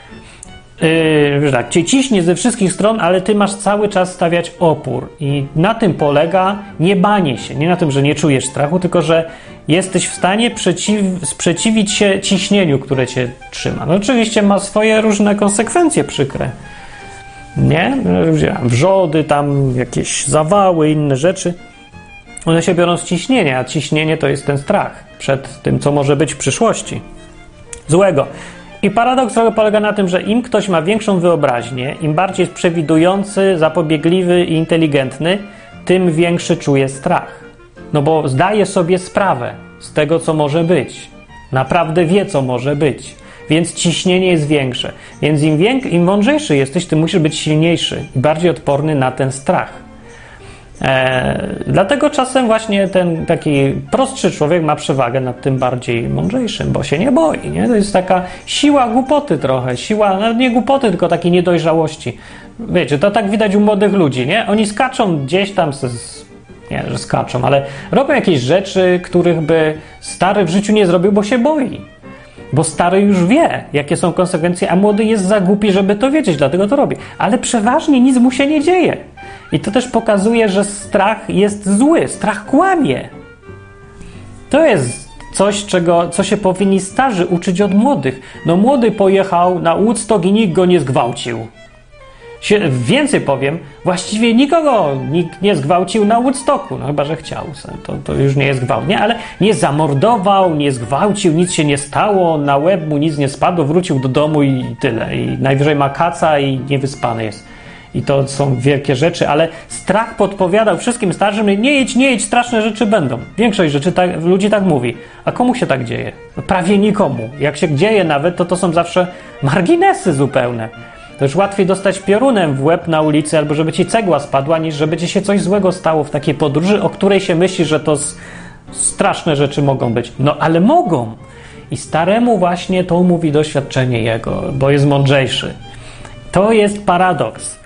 Tak, cię ciśnie ze wszystkich stron, ale ty masz cały czas stawiać opór i na tym polega nie banie się, nie na tym, że nie czujesz strachu, tylko że jesteś w stanie sprzeciwić się ciśnieniu, które cię trzyma. No oczywiście ma swoje różne konsekwencje przykre, nie? Wrzody, tam jakieś zawały, inne rzeczy, one się biorą z ciśnienia, a ciśnienie to jest ten strach przed tym, co może być w przyszłości złego. I paradoks trochę polega na tym, że im ktoś ma większą wyobraźnię, im bardziej jest przewidujący, zapobiegliwy i inteligentny, tym większy czuje strach. No bo zdaje sobie sprawę z tego, co może być. Naprawdę wie, co może być. Więc ciśnienie jest większe. Więc im mądrzejszy jesteś, tym musisz być silniejszy i bardziej odporny na ten strach. Dlatego czasem właśnie ten taki prostszy człowiek ma przewagę nad tym bardziej mądrzejszym, bo się nie boi. Nie? To jest taka siła głupoty trochę. Siła, no nie głupoty, tylko takiej niedojrzałości. Wiecie, to tak widać u młodych ludzi, nie? Oni skaczą gdzieś tam, nie, że skaczą, ale robią jakieś rzeczy, których by stary w życiu nie zrobił, bo się boi. Bo stary już wie, jakie są konsekwencje, a młody jest za głupi, żeby to wiedzieć, dlatego to robi. Ale przeważnie nic mu się nie dzieje. I to też pokazuje, że strach jest zły, strach kłamie. To jest coś, co się powinni starzy uczyć od młodych. No młody pojechał na Woodstock i nikt go nie zgwałcił. Więcej powiem, właściwie nikt nie zgwałcił na Woodstocku, no chyba, że chciał, to już nie jest gwałt, nie? Ale nie zamordował, nie zgwałcił, nic się nie stało, na łeb mu nic nie spadło, wrócił do domu i tyle. I najwyżej ma kaca i niewyspany jest. I to są wielkie rzeczy, ale strach podpowiadał wszystkim starszym, nie jedź, straszne rzeczy będą. Większość rzeczy ludzi tak mówi. A komu się tak dzieje? Prawie nikomu. Jak się dzieje nawet, to są zawsze marginesy zupełne. To już łatwiej dostać piorunem w łeb na ulicy, albo żeby ci cegła spadła, niż żeby ci się coś złego stało w takiej podróży, o której się myśli, że to straszne rzeczy mogą być. No ale mogą. I staremu właśnie to mówi doświadczenie jego, bo jest mądrzejszy. To jest paradoks.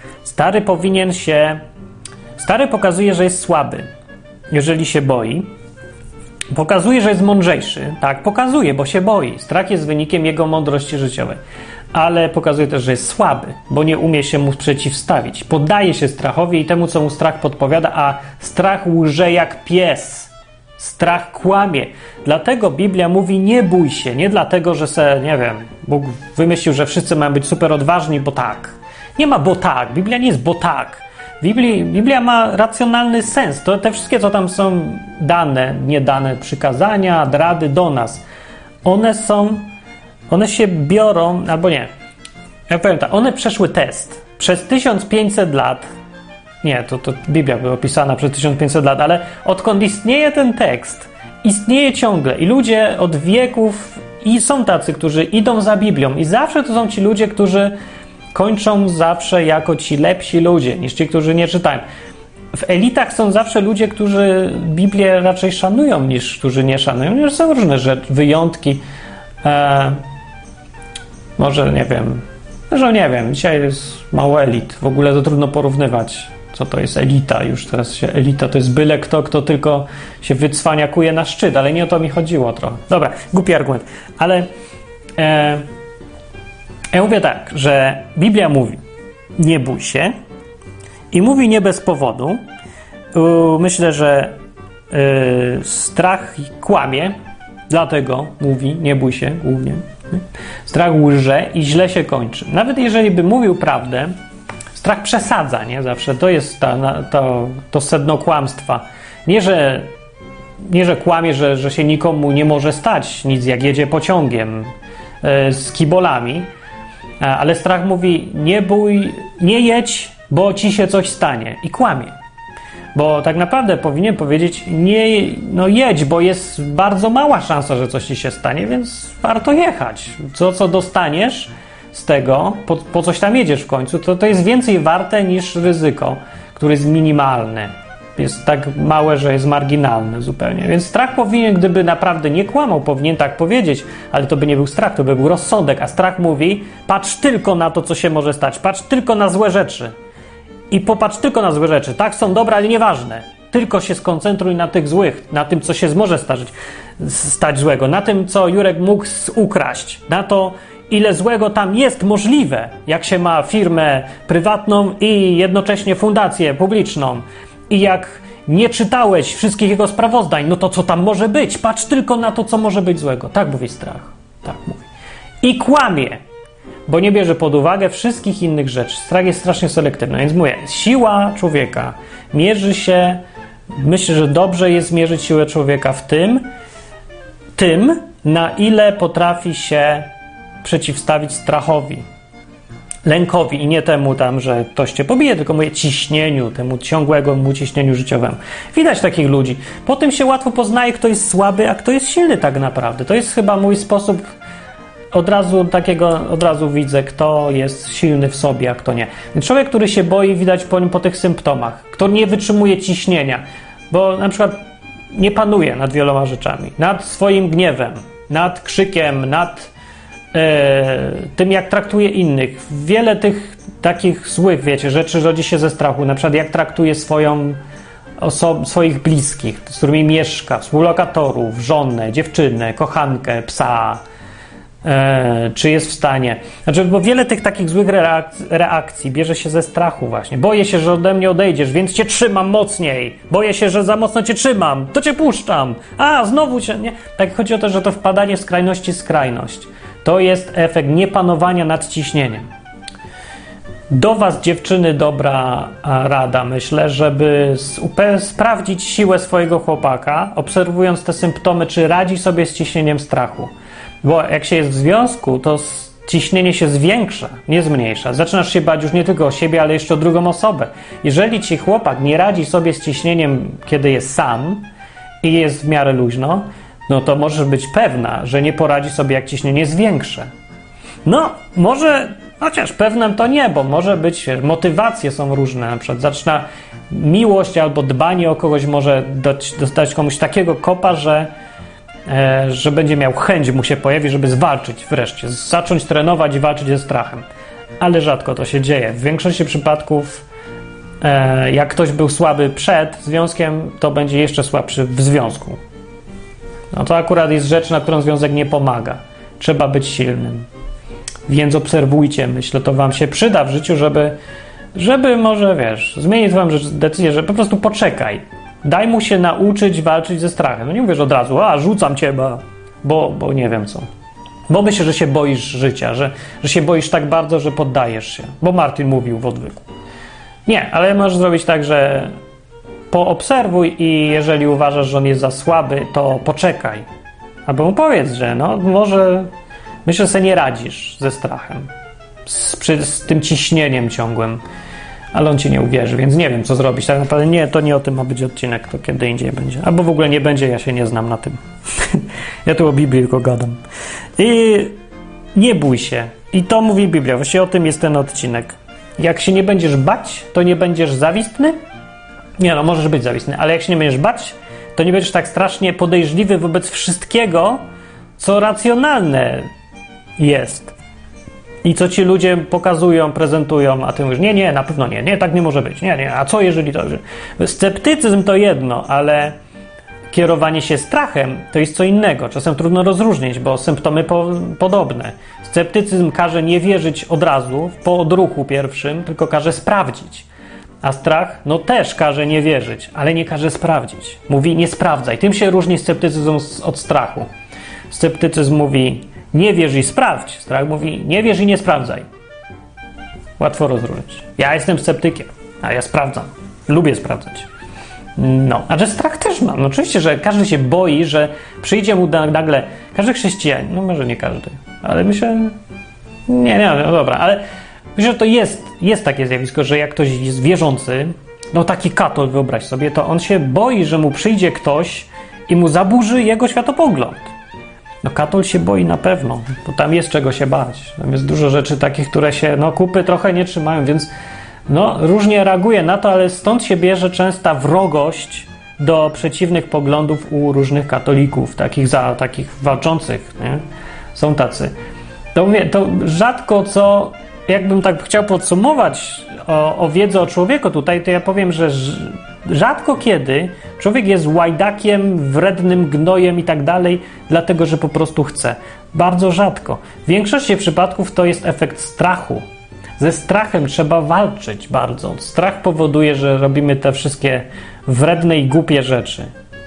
Stary pokazuje, że jest słaby, jeżeli się boi. Pokazuje, że jest mądrzejszy. Tak, pokazuje, bo się boi. Strach jest wynikiem jego mądrości życiowej. Ale pokazuje też, że jest słaby, bo nie umie się mu przeciwstawić. Poddaje się strachowi i temu, co mu strach podpowiada, a strach łże jak pies. Strach kłamie. Dlatego Biblia mówi nie bój się. Nie dlatego, że nie wiem, Bóg wymyślił, że wszyscy mają być super odważni, bo tak. Nie ma bo tak. Biblia nie jest bo tak. Biblia ma racjonalny sens. Te wszystkie, co tam są niedane przykazania, rady do nas, one się biorą, albo nie. Ja powiem tak, one przeszły test. Przez 1500 lat, nie, to Biblia była opisana przez 1500 lat, ale odkąd istnieje ten tekst, istnieje ciągle i ludzie od wieków i są tacy, którzy idą za Biblią i zawsze to są ci ludzie, którzy kończą zawsze jako ci lepsi ludzie niż ci, którzy nie czytają. W elitach są zawsze ludzie, którzy Biblię raczej szanują niż którzy nie szanują. Są różne rzeczy, wyjątki. Może nie wiem, dzisiaj jest mało elit. W ogóle to trudno porównywać, co to jest elita. Już teraz elita to jest byle kto tylko się wycwaniakuje na szczyt, ale nie o to mi chodziło trochę. Dobra, głupi argument. Ale ja mówię tak, że Biblia mówi nie bój się i mówi nie bez powodu. Myślę, że strach kłamie, dlatego mówi nie bój się głównie. Strach łże i źle się kończy. Nawet jeżeli by mówił prawdę, strach przesadza, nie? Zawsze to jest to sedno kłamstwa. Nie, że kłamie, że się nikomu nie może stać nic, jak jedzie pociągiem z kibolami, ale strach mówi nie bój, nie jedź, bo ci się coś stanie. I kłamie. Bo tak naprawdę powinien powiedzieć jedź, bo jest bardzo mała szansa, że coś ci się stanie, więc warto jechać. Co dostaniesz z tego, po coś tam jedziesz w końcu, to jest więcej warte niż ryzyko, które jest minimalne. Jest tak małe, że jest marginalne zupełnie. Więc strach powinien, gdyby naprawdę nie kłamał, powinien tak powiedzieć, ale to by nie był strach, to by był rozsądek, a strach mówi patrz tylko na to, co się może stać, patrz tylko na złe rzeczy. I popatrz tylko na złe rzeczy. Tak, są dobre, ale nieważne. Tylko się skoncentruj na tych złych, na tym, co się może stać złego, na tym, co Jurek mógł ukraść, na to, ile złego tam jest możliwe, jak się ma firmę prywatną i jednocześnie fundację publiczną. I jak nie czytałeś wszystkich jego sprawozdań, no to co tam może być? Patrz tylko na to, co może być złego. Tak mówi strach. Tak mówi. I kłamie. Bo nie bierze pod uwagę wszystkich innych rzeczy. Strach jest strasznie selektywny, więc mówię, siła człowieka mierzy się, myślę, że dobrze jest mierzyć siłę człowieka w tym, na ile potrafi się przeciwstawić strachowi. lękowi i nie temu tam, że ktoś cię pobije, tylko mówię ciśnieniu, temu ciągłemu ciśnieniu życiowemu. Widać takich ludzi. Po tym się łatwo poznaje, kto jest słaby, a kto jest silny tak naprawdę. To jest chyba mój sposób od razu widzę, kto jest silny w sobie, a kto nie. Człowiek, który się boi, widać po nim po tych symptomach. Kto nie wytrzymuje ciśnienia, bo na przykład nie panuje nad wieloma rzeczami. Nad swoim gniewem, nad krzykiem, nad tym, jak traktuje innych. Wiele tych takich złych, wiecie, rzeczy rodzi się ze strachu. Na przykład jak traktuje swoich bliskich, z którymi mieszka, współlokatorów, żonę, dziewczynę, kochankę, psa, czy jest w stanie. Znaczy, bo wiele tych takich złych reakcji bierze się ze strachu właśnie. Boję się, że ode mnie odejdziesz, więc cię trzymam mocniej. Boję się, że za mocno cię trzymam, to cię puszczam. A, znowu cię, nie? Tak chodzi o to, że to wpadanie w skrajność. To jest efekt niepanowania nad ciśnieniem. Do was, dziewczyny, dobra rada, myślę, żeby sprawdzić siłę swojego chłopaka, obserwując te symptomy, czy radzi sobie z ciśnieniem strachu. Bo jak się jest w związku, to ciśnienie się zwiększa, nie zmniejsza. Zaczynasz się bać już nie tylko o siebie, ale jeszcze o drugą osobę. Jeżeli ci chłopak nie radzi sobie z ciśnieniem, kiedy jest sam i jest w miarę luźno, no to możesz być pewna, że nie poradzi sobie, jak ciśnienie zwiększy. No, może, chociaż pewnym to nie, bo może być, motywacje są różne. Na przykład zaczyna miłość albo dbanie o kogoś może dostać komuś takiego kopa, że będzie miał chęć, mu się pojawi, żeby zwalczyć wreszcie, zacząć trenować i walczyć ze strachem. Ale rzadko to się dzieje. W większości przypadków, jak ktoś był słaby przed związkiem, to będzie jeszcze słabszy w związku. No to akurat jest rzecz, na którą związek nie pomaga. Trzeba być silnym. Więc obserwujcie, myślę, to wam się przyda w życiu, żeby może, wiesz, zmienić wam decyzję, że po prostu poczekaj. Daj mu się nauczyć walczyć ze strachem. No nie mówisz od razu, rzucam cię, bo nie wiem co. Bo myślę, że się boisz życia, że się boisz tak bardzo, że poddajesz się. Bo Martin mówił w odwyku. Nie, ale możesz zrobić tak, że poobserwuj i jeżeli uważasz, że on jest za słaby, to poczekaj. Albo mu powiedz, że no może myślę, że sobie nie radzisz ze strachem. Z tym ciśnieniem ciągłym. Ale on ci nie uwierzy, więc nie wiem, co zrobić. Tak naprawdę nie, to nie o tym ma być odcinek, to kiedy indziej będzie. Albo w ogóle nie będzie, ja się nie znam na tym. Ja tu o Biblii tylko gadam. I nie bój się. I to mówi Biblia. Właściwie o tym jest ten odcinek. Jak się nie będziesz bać, to nie będziesz zawistny. Nie no, możesz być zawistny, ale jak się nie będziesz bać, to nie będziesz tak strasznie podejrzliwy wobec wszystkiego, co racjonalne jest. I co ci ludzie pokazują, prezentują, a ty mówisz, nie, na pewno nie, tak nie może być, nie, a co jeżeli to... Sceptycyzm to jedno, ale kierowanie się strachem to jest co innego. Czasem trudno rozróżnić, bo symptomy podobne. Sceptycyzm każe nie wierzyć od razu, po odruchu pierwszym, tylko każe sprawdzić. A strach, no też każe nie wierzyć, ale nie każe sprawdzić. Mówi, nie sprawdzaj. Tym się różni sceptycyzm od strachu. Sceptycyzm mówi, nie wierz i sprawdź. Strach mówi, nie wierz i nie sprawdzaj. Łatwo rozróżnić. Ja jestem sceptykiem, a ja sprawdzam. Lubię sprawdzać. No, a że strach też mam. No oczywiście, że każdy się boi, że przyjdzie mu nagle, każdy chrześcijanin, no może nie każdy, ale myślę, no dobra, ale myślę, że to jest takie zjawisko, że jak ktoś jest wierzący, no taki katol, wyobraź sobie, to on się boi, że mu przyjdzie ktoś i mu zaburzy jego światopogląd. No katol się boi na pewno, bo tam jest czego się bać. Tam jest dużo rzeczy takich, które się, kupy trochę nie trzymają, więc różnie reaguje na to, ale stąd się bierze częsta wrogość do przeciwnych poglądów u różnych katolików, takich walczących, nie? Są tacy. To rzadko co, jakbym tak chciał podsumować o wiedzę o człowieku tutaj, to ja powiem, że rzadko kiedy człowiek jest łajdakiem, wrednym gnojem i tak dalej, dlatego, że po prostu chce. Bardzo rzadko. W większości przypadków to jest efekt strachu. Ze strachem trzeba walczyć bardzo. Strach powoduje, że robimy te wszystkie wredne i głupie rzeczy.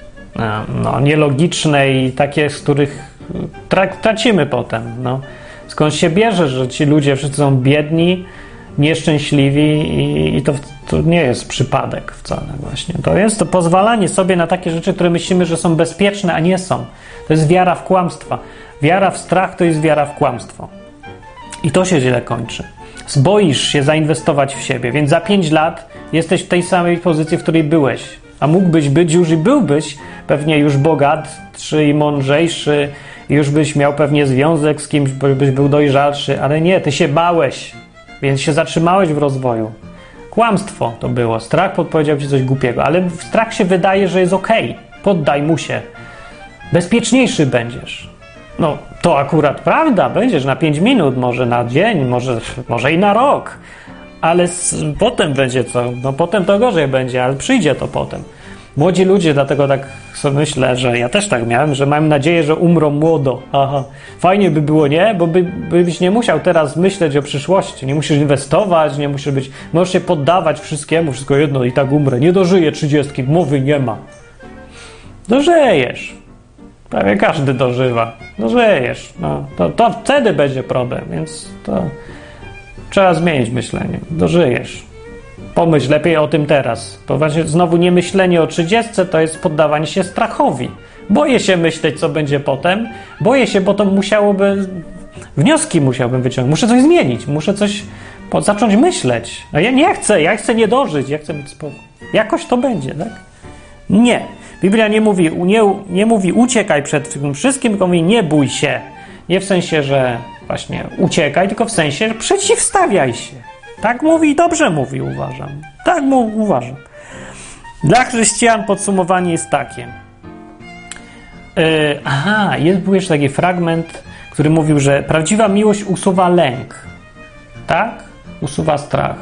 Nielogiczne i takie, z których tracimy potem. Skąd się bierze, że ci ludzie wszyscy są biedni, nieszczęśliwi i to nie jest przypadek wcale właśnie. To jest to pozwalanie sobie na takie rzeczy, które myślimy, że są bezpieczne, a nie są. To jest wiara w kłamstwa. Wiara w strach to jest wiara w kłamstwo. I to się źle kończy. Boisz się zainwestować w siebie, więc za 5 lat jesteś w tej samej pozycji, w której byłeś. A mógłbyś być już i byłbyś pewnie już bogatszy i mądrzejszy, już byś miał pewnie związek z kimś, byś był dojrzalszy, ale nie, ty się bałeś, więc się zatrzymałeś w rozwoju. Kłamstwo to było. Strach podpowiedział ci coś głupiego, ale strach się wydaje, że jest okej. Poddaj mu się. Bezpieczniejszy będziesz. No, to akurat prawda, będziesz na 5 minut, może na dzień, może i na rok, ale potem będzie co? No potem to gorzej będzie, ale przyjdzie to potem. Młodzi ludzie, dlatego tak sobie myślę, że ja też tak miałem, że mam nadzieję, że umrą młodo. Aha, fajnie by było, nie? Bo byś nie musiał teraz myśleć o przyszłości, nie musisz inwestować, nie musisz być, możesz się poddawać wszystkiemu, wszystko jedno i tak umrę. Nie dożyję 30, mowy nie ma. Dożyjesz. Prawie każdy dożywa. Dożyjesz. No, to wtedy będzie problem, więc to trzeba zmienić myślenie. Dożyjesz. Pomyśl lepiej o tym teraz. To właśnie znowu nie myślenie o 30 to jest poddawanie się strachowi. Boję się myśleć, co będzie potem. Boję się, bo to wnioski musiałbym wyciągnąć. Muszę coś zmienić. Muszę coś zacząć myśleć. No ja chcę nie dożyć. Ja chcę być spokojny. Jakoś to będzie, tak? Nie. Biblia nie mówi uciekaj przed tym wszystkim, tylko mówi nie bój się. Nie w sensie, że właśnie uciekaj, tylko w sensie, że przeciwstawiaj się. Tak mówi i dobrze mówi, uważam. Tak uważam. Dla chrześcijan podsumowanie jest takie. Był jeszcze taki fragment, który mówił, że prawdziwa miłość usuwa lęk. Tak? Usuwa strach.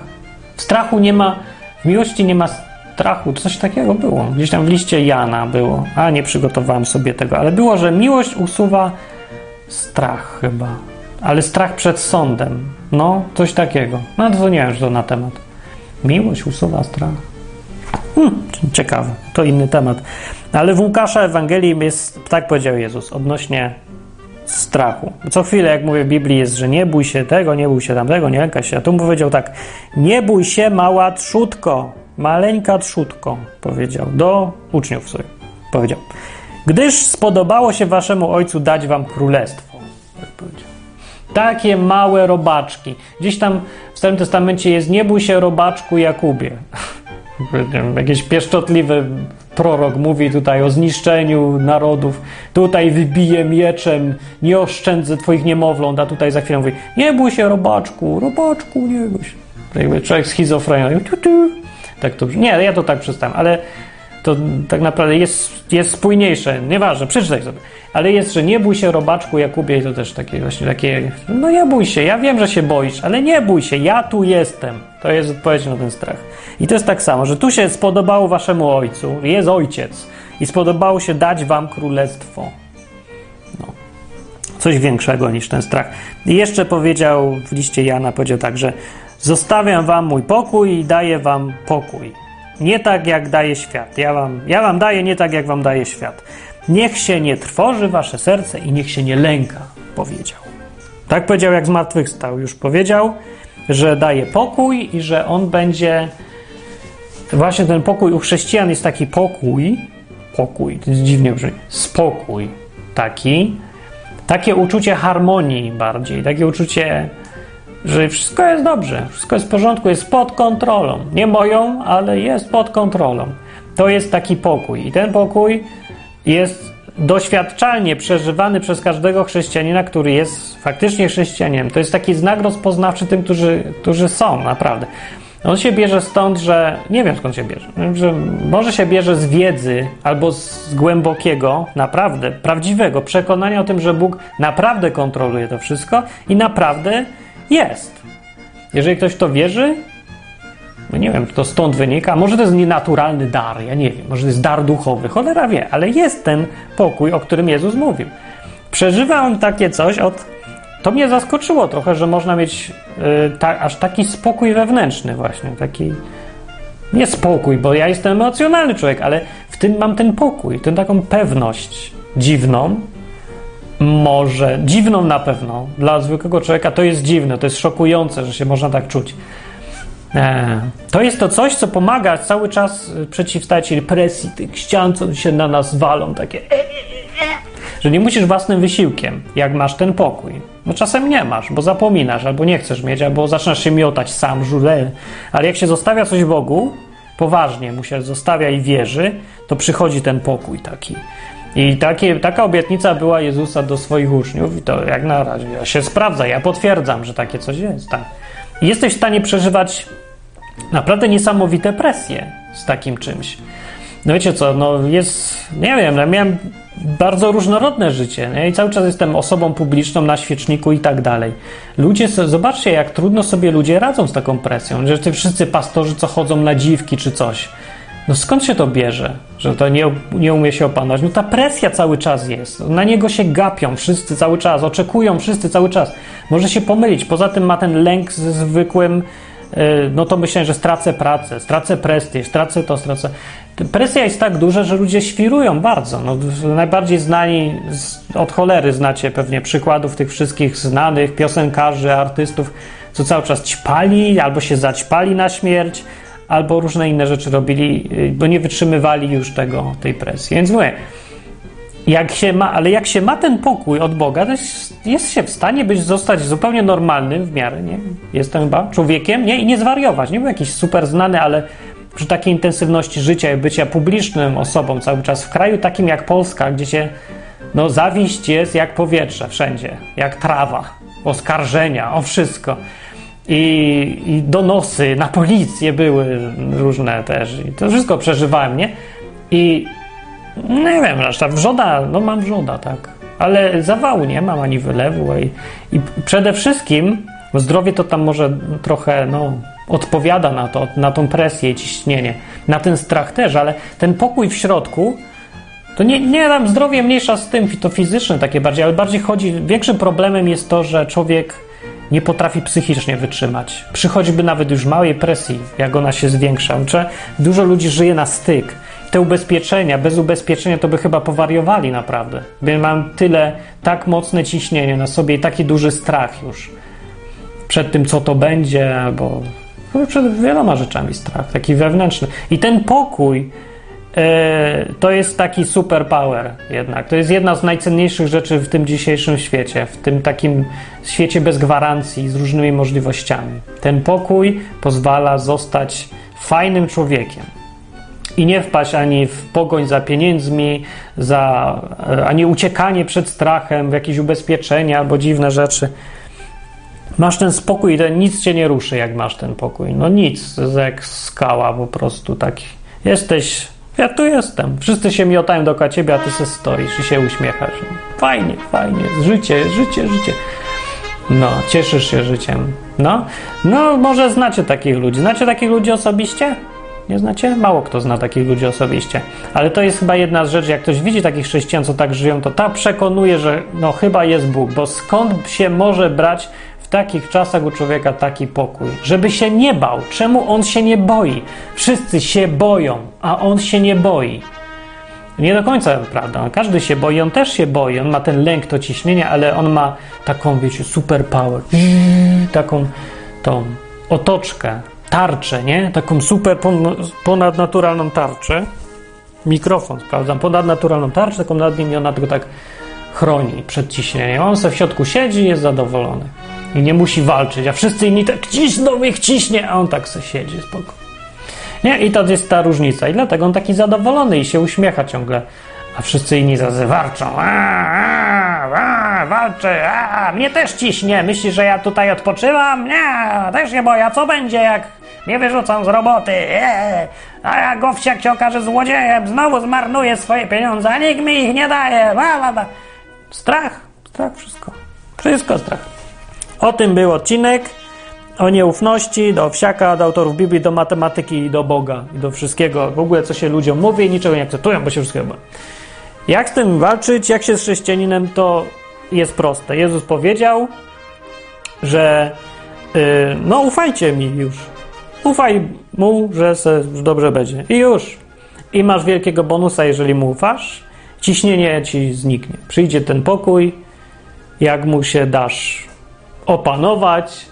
W miłości nie ma strachu. Coś takiego było. Gdzieś tam w liście Jana było. Nie przygotowałem sobie tego, ale było, że miłość usuwa strach chyba. Ale strach przed sądem. No, coś takiego. No, to nie wiem, że to na temat. Miłość usuwa strach. Ciekawe. To inny temat. Ale w Łukasza Ewangelii jest, tak powiedział Jezus, odnośnie strachu. Co chwilę, jak mówię w Biblii, jest, że nie bój się tego, nie bój się tamtego, nie lękaj się. A tu powiedział tak, nie bój się, mała trzódko, maleńka trzódko, powiedział do uczniów swoich. Powiedział, gdyż spodobało się waszemu Ojcu dać wam królestwo. Tak powiedział. Takie małe robaczki. Gdzieś tam w Starym Testamencie jest nie bój się robaczku Jakubie. Jakiś pieszczotliwy prorok mówi tutaj o zniszczeniu narodów. Tutaj wybiję mieczem, nie oszczędzę twoich niemowląt, a tutaj za chwilę mówi nie bój się robaczku, nie bój się. Jakby człowiek schizofrenia. Tak to, nie, ja to tak przestałem, ale to tak naprawdę jest spójniejsze. Nieważne, przeczytaj sobie. Ale jest, że nie bój się robaczku Jakubie i to też takie właśnie no nie bój się, ja wiem, że się boisz, ale nie bój się, ja tu jestem. To jest odpowiedź na ten strach. I to jest tak samo, że tu się spodobało waszemu Ojcu, jest Ojciec i spodobało się dać wam królestwo. No. Coś większego niż ten strach. I jeszcze powiedział w liście Jana, powiedział tak, że zostawiam wam mój pokój i daję wam pokój. Nie tak, jak daje świat. Ja wam daję nie tak, jak wam daje świat. Niech się nie trwoży wasze serce i niech się nie lęka, powiedział. Tak powiedział, jak zmartwychwstał. Już powiedział, że daje pokój i że on będzie... Właśnie ten pokój u chrześcijan jest taki pokój, to jest dziwnie brzmi, spokój takie uczucie harmonii bardziej, takie uczucie, że wszystko jest dobrze, wszystko jest w porządku, jest pod kontrolą. Nie moją, ale jest pod kontrolą. To jest taki pokój. I ten pokój jest doświadczalnie przeżywany przez każdego chrześcijanina, który jest faktycznie chrześcijaninem. To jest taki znak rozpoznawczy tym, którzy są, naprawdę. On się bierze stąd, że... Nie wiem, skąd się bierze. Że może się bierze z wiedzy albo z głębokiego, naprawdę, prawdziwego przekonania o tym, że Bóg naprawdę kontroluje to wszystko i naprawdę jest. Jeżeli ktoś w to wierzy, no nie wiem, to stąd wynika. Może to jest nienaturalny dar, ja nie wiem. Może to jest dar duchowy, cholera wie, ale jest ten pokój, o którym Jezus mówił. Przeżywa on takie coś To mnie zaskoczyło trochę, że można mieć aż taki spokój wewnętrzny właśnie. Taki... Nie spokój, bo ja jestem emocjonalny człowiek, ale w tym mam ten pokój, tę taką pewność dziwną. Może, dziwną na pewno. Dla zwykłego człowieka to jest dziwne, to jest szokujące, że się można tak czuć. To jest to coś, co pomaga cały czas przeciwstawiać się presji tych ścian, co się na nas walą, takie że nie musisz własnym wysiłkiem, jak masz ten pokój. No czasem nie masz, bo zapominasz, albo nie chcesz mieć, albo zaczynasz się miotać sam, żule. Ale jak się zostawia coś Bogu, poważnie mu się zostawia i wierzy, to przychodzi ten pokój taki. I taka obietnica była Jezusa do swoich uczniów i to jak na razie się sprawdza. Ja potwierdzam, że takie coś jest. Tak. I jesteś w stanie przeżywać naprawdę niesamowite presje z takim czymś. No wiecie co, no jest, nie wiem, ja miałem bardzo różnorodne życie, nie? I cały czas jestem osobą publiczną na świeczniku i tak dalej. Ludzie, zobaczcie, jak trudno sobie ludzie radzą z taką presją, że ty wszyscy pastorzy, co chodzą na dziwki czy coś. No skąd się to bierze, że to nie umie się opanować? No ta presja cały czas jest. Na niego się gapią wszyscy cały czas, oczekują wszyscy cały czas. Może się pomylić. Poza tym ma ten lęk ze zwykłym, no to myślę, że stracę pracę, stracę prestiż, stracę. Presja jest tak duża, że ludzie świrują bardzo. No, najbardziej znani od cholery znacie pewnie przykładów tych wszystkich znanych piosenkarzy, artystów, co cały czas ćpali albo się zaćpali na śmierć, albo różne inne rzeczy robili, bo nie wytrzymywali już tej presji. Więc mówię, jak się ma ten pokój od Boga, to jest się w stanie zostać zupełnie normalnym w miarę, nie? Jestem chyba człowiekiem, nie? I nie zwariować. Nie był jakiś super znany, ale przy takiej intensywności życia i bycia publicznym osobą cały czas w kraju takim jak Polska, gdzie się, no zawiść jest jak powietrze wszędzie, jak trawa, oskarżenia, o wszystko. I donosy na policję były różne też. I to wszystko przeżywałem, nie? I nie wiem, ta wrzoda, no mam wrzoda, tak. Ale zawału nie mam, ani wylewu. I przede wszystkim zdrowie to tam może trochę, no, odpowiada na tą presję i ciśnienie. Na ten strach też, ale ten pokój w środku, to nie tam zdrowie mniejsza z tym, to fizyczne takie bardziej, ale bardziej większym problemem jest to, że człowiek nie potrafi psychicznie wytrzymać. Przy choćby nawet już małej presji, jak ona się zwiększa. Dużo ludzi żyje na styk. Te ubezpieczenia, bez ubezpieczenia to by chyba powariowali naprawdę. Bo mam tak mocne ciśnienie na sobie i taki duży strach już przed tym, co to będzie, albo przed wieloma rzeczami strach, taki wewnętrzny. I ten pokój to jest taki superpower jednak. To jest jedna z najcenniejszych rzeczy w tym dzisiejszym świecie, w tym takim świecie bez gwarancji, z różnymi możliwościami. Ten pokój pozwala zostać fajnym człowiekiem i nie wpaść ani w pogoń za pieniędzmi, ani uciekanie przed strachem, w jakieś ubezpieczenia albo dziwne rzeczy. Masz ten spokój i nic cię nie ruszy, jak masz ten pokój. No nic, jak skała po prostu taki. Jesteś... Ja tu jestem. Wszyscy się miotają dookoła ciebie, a ty se stoisz i się uśmiechasz. Fajnie. Życie. No, cieszysz się życiem. No, może znacie takich ludzi. Znacie takich ludzi osobiście? Nie znacie? Mało kto zna takich ludzi osobiście. Ale to jest chyba jedna z rzeczy, jak ktoś widzi takich chrześcijan, co tak żyją, to ta przekonuje, że no chyba jest Bóg, bo skąd się może brać w takich czasach u człowieka taki pokój? Żeby się nie bał. Czemu on się nie boi? Wszyscy się boją, a on się nie boi. Nie do końca prawda. Każdy się boi, on też się boi. On ma ten lęk, to ciśnienie, ale on ma taką, wiecie, superpower. Taką tą otoczkę, tarczę, nie? Taką super ponadnaturalną tarczę. Mikrofon, sprawdzam. Ponadnaturalną tarczę, taką nad nim i ona go tak chroni przed ciśnieniem. On sobie w środku siedzi i jest zadowolony. I nie musi walczyć, a wszyscy inni tak cisną, ich ciśnie, a on tak sobie siedzi spoko. Nie? I to jest ta różnica. I dlatego on taki zadowolony i się uśmiecha ciągle. A wszyscy inni warczą. Walczy, mnie też ciśnie. Myślisz, że ja tutaj odpoczywam? Nie, też się boję. Co będzie, jak mnie wyrzucą z roboty? A jak Gowsiak się okaże złodziejem, znowu zmarnuje swoje pieniądze, a nikt mi ich nie daje. Strach, wszystko. Wszystko strach. O tym był odcinek. O nieufności, do Owsiaka, do autorów Biblii, do matematyki i do Boga. I do wszystkiego. W ogóle, co się ludziom mówi, niczego nie akceptują, bo się wszystkiego boją. Jak z tym walczyć? Jak się z chrześcijaninem? To jest proste. Jezus powiedział, że no ufajcie mi już. Ufaj mu, że dobrze będzie. I już. I masz wielkiego bonusa, jeżeli mu ufasz. Ciśnienie ci zniknie. Przyjdzie ten pokój, jak mu się dasz opanować,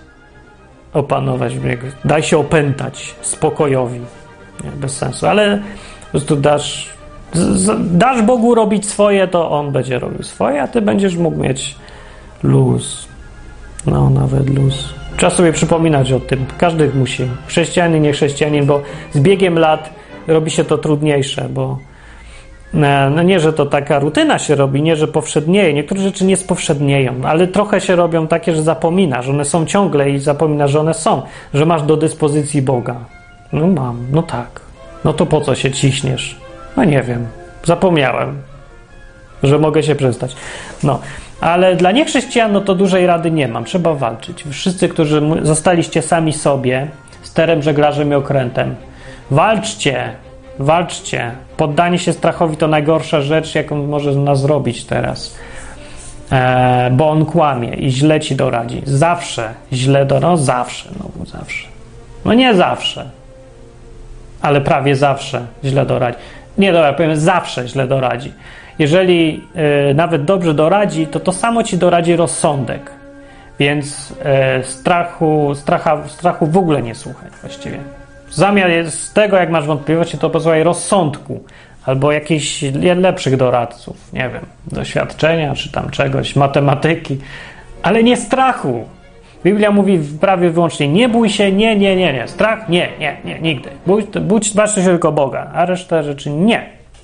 daj się opętać spokojowi. Nie, bez sensu, ale po prostu dasz Dasz Bogu robić swoje, to On będzie robił swoje, a ty będziesz mógł mieć luz. No, nawet luz. Trzeba sobie przypominać o tym. Każdy musi. Chrześcijanin, nie chrześcijanin, bo z biegiem lat robi się to trudniejsze, bo no nie, że to taka rutyna się robi, nie, że powszednieje. Niektóre rzeczy nie spowszednieją, ale trochę się robią takie, że zapominasz. One są ciągle i zapominasz, że one są. Że masz do dyspozycji Boga. No mam, no tak. No to po co się ciśniesz? No nie wiem. Zapomniałem, że mogę się przestać. No, ale dla niechrześcijan no to dużej rady nie mam. Trzeba walczyć. Wszyscy, którzy zostaliście sami sobie, sterem, żeglarzem i okrętem, walczcie. Walczcie. Poddanie się strachowi to najgorsza rzecz, jaką może nas zrobić teraz. Bo on kłamie i źle ci doradzi. Zawsze źle doradzi. No zawsze, no zawsze. No nie zawsze. Ale prawie zawsze źle doradzi. Nie, dobra, powiem, zawsze źle doradzi. Jeżeli nawet dobrze doradzi, to to samo ci doradzi rozsądek. Więc strachu w ogóle nie słuchaj właściwie. Zamiast tego, jak masz wątpliwości, to posłuchaj rozsądku albo jakichś lepszych doradców, nie wiem, doświadczenia czy tam czegoś, matematyki, ale nie strachu. Biblia mówi prawie wyłącznie nie bój się, nie. Strach? Nie, nigdy. Bacz się tylko Boga, a resztę rzeczy nie.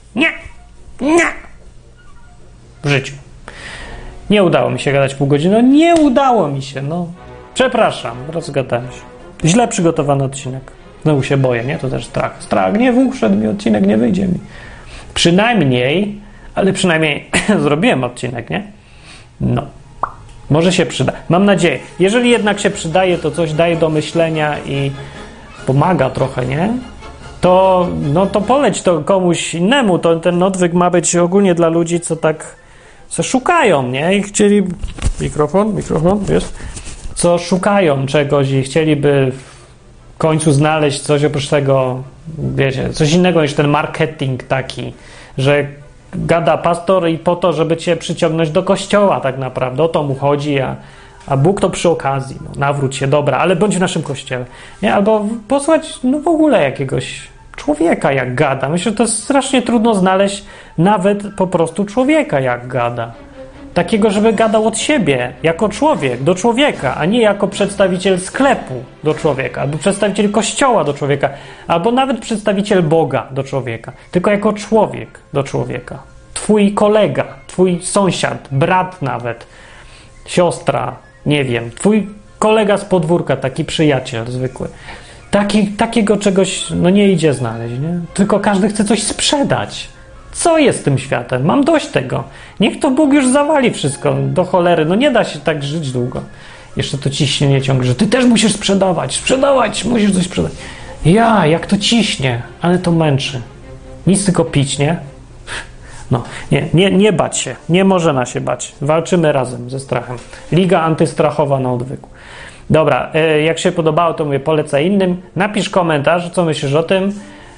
W życiu. Nie udało mi się gadać pół godziny. No nie udało mi się, no. Przepraszam, rozgadałem się. Źle przygotowany odcinek. Znowu się boję, nie? To też strach. Strach, nie wszedł mi odcinek, nie wyjdzie mi. Przynajmniej zrobiłem odcinek, nie? No. Może się przyda. Mam nadzieję. Jeżeli jednak się przydaje, to coś daje do myślenia i pomaga trochę, nie? To poleć to komuś innemu. Ten odwyk ma być ogólnie dla ludzi, co szukają, nie? I chcieli... Mikrofon, jest? Co szukają czegoś i chcieliby w końcu znaleźć coś oprócz tego, wiecie, coś innego niż ten marketing taki, że gada pastor i po to, żeby cię przyciągnąć do kościoła tak naprawdę. O to mu chodzi, a Bóg to przy okazji. No, nawróć się, dobra, ale bądź w naszym kościele. Nie? Albo posłać w ogóle jakiegoś człowieka jak gada. Myślę, że to jest strasznie trudno znaleźć nawet po prostu człowieka jak gada. Takiego, żeby gadał od siebie, jako człowiek, do człowieka, a nie jako przedstawiciel sklepu do człowieka, albo przedstawiciel kościoła do człowieka, albo nawet przedstawiciel Boga do człowieka, tylko jako człowiek do człowieka. Twój kolega, twój sąsiad, brat nawet, siostra, nie wiem, twój kolega z podwórka, taki przyjaciel zwykły. Takiego czegoś nie idzie znaleźć, nie? Tylko każdy chce coś sprzedać. Co jest tym światem? Mam dość tego. Niech to Bóg już zawali wszystko do cholery. No nie da się tak żyć długo. Jeszcze to ciśnienie ciągle, że ty też musisz sprzedawać, musisz coś sprzedać. Jak to ciśnie, ale to męczy. Nic tylko pić, nie? No, nie bać się. Nie można się bać. Walczymy razem ze strachem. Liga antystrachowa na odwyku. Dobra, jak się podobało, to mówię, polecaj innym. Napisz komentarz, co myślisz o tym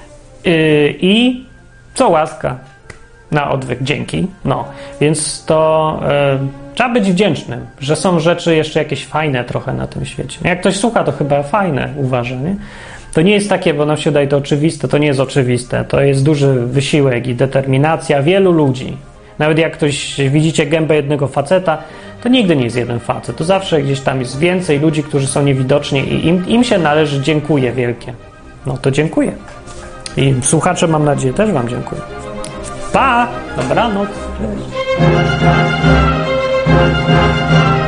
i co łaska na odwyk. Dzięki. No, więc to trzeba być wdzięcznym, że są rzeczy jeszcze jakieś fajne trochę na tym świecie. Jak ktoś słucha, to chyba fajne uważa, nie? To nie jest takie, bo nam się wydaje to oczywiste, to nie jest oczywiste. To jest duży wysiłek i determinacja wielu ludzi. Nawet jak ktoś, widzicie gębę jednego faceta, to nigdy nie jest jeden facet. To zawsze gdzieś tam jest więcej ludzi, którzy są niewidoczni i im się należy dziękuję wielkie. No to dziękuję. I słuchacze, mam nadzieję, też wam dziękuję. Pa! Dobranoc. Cześć.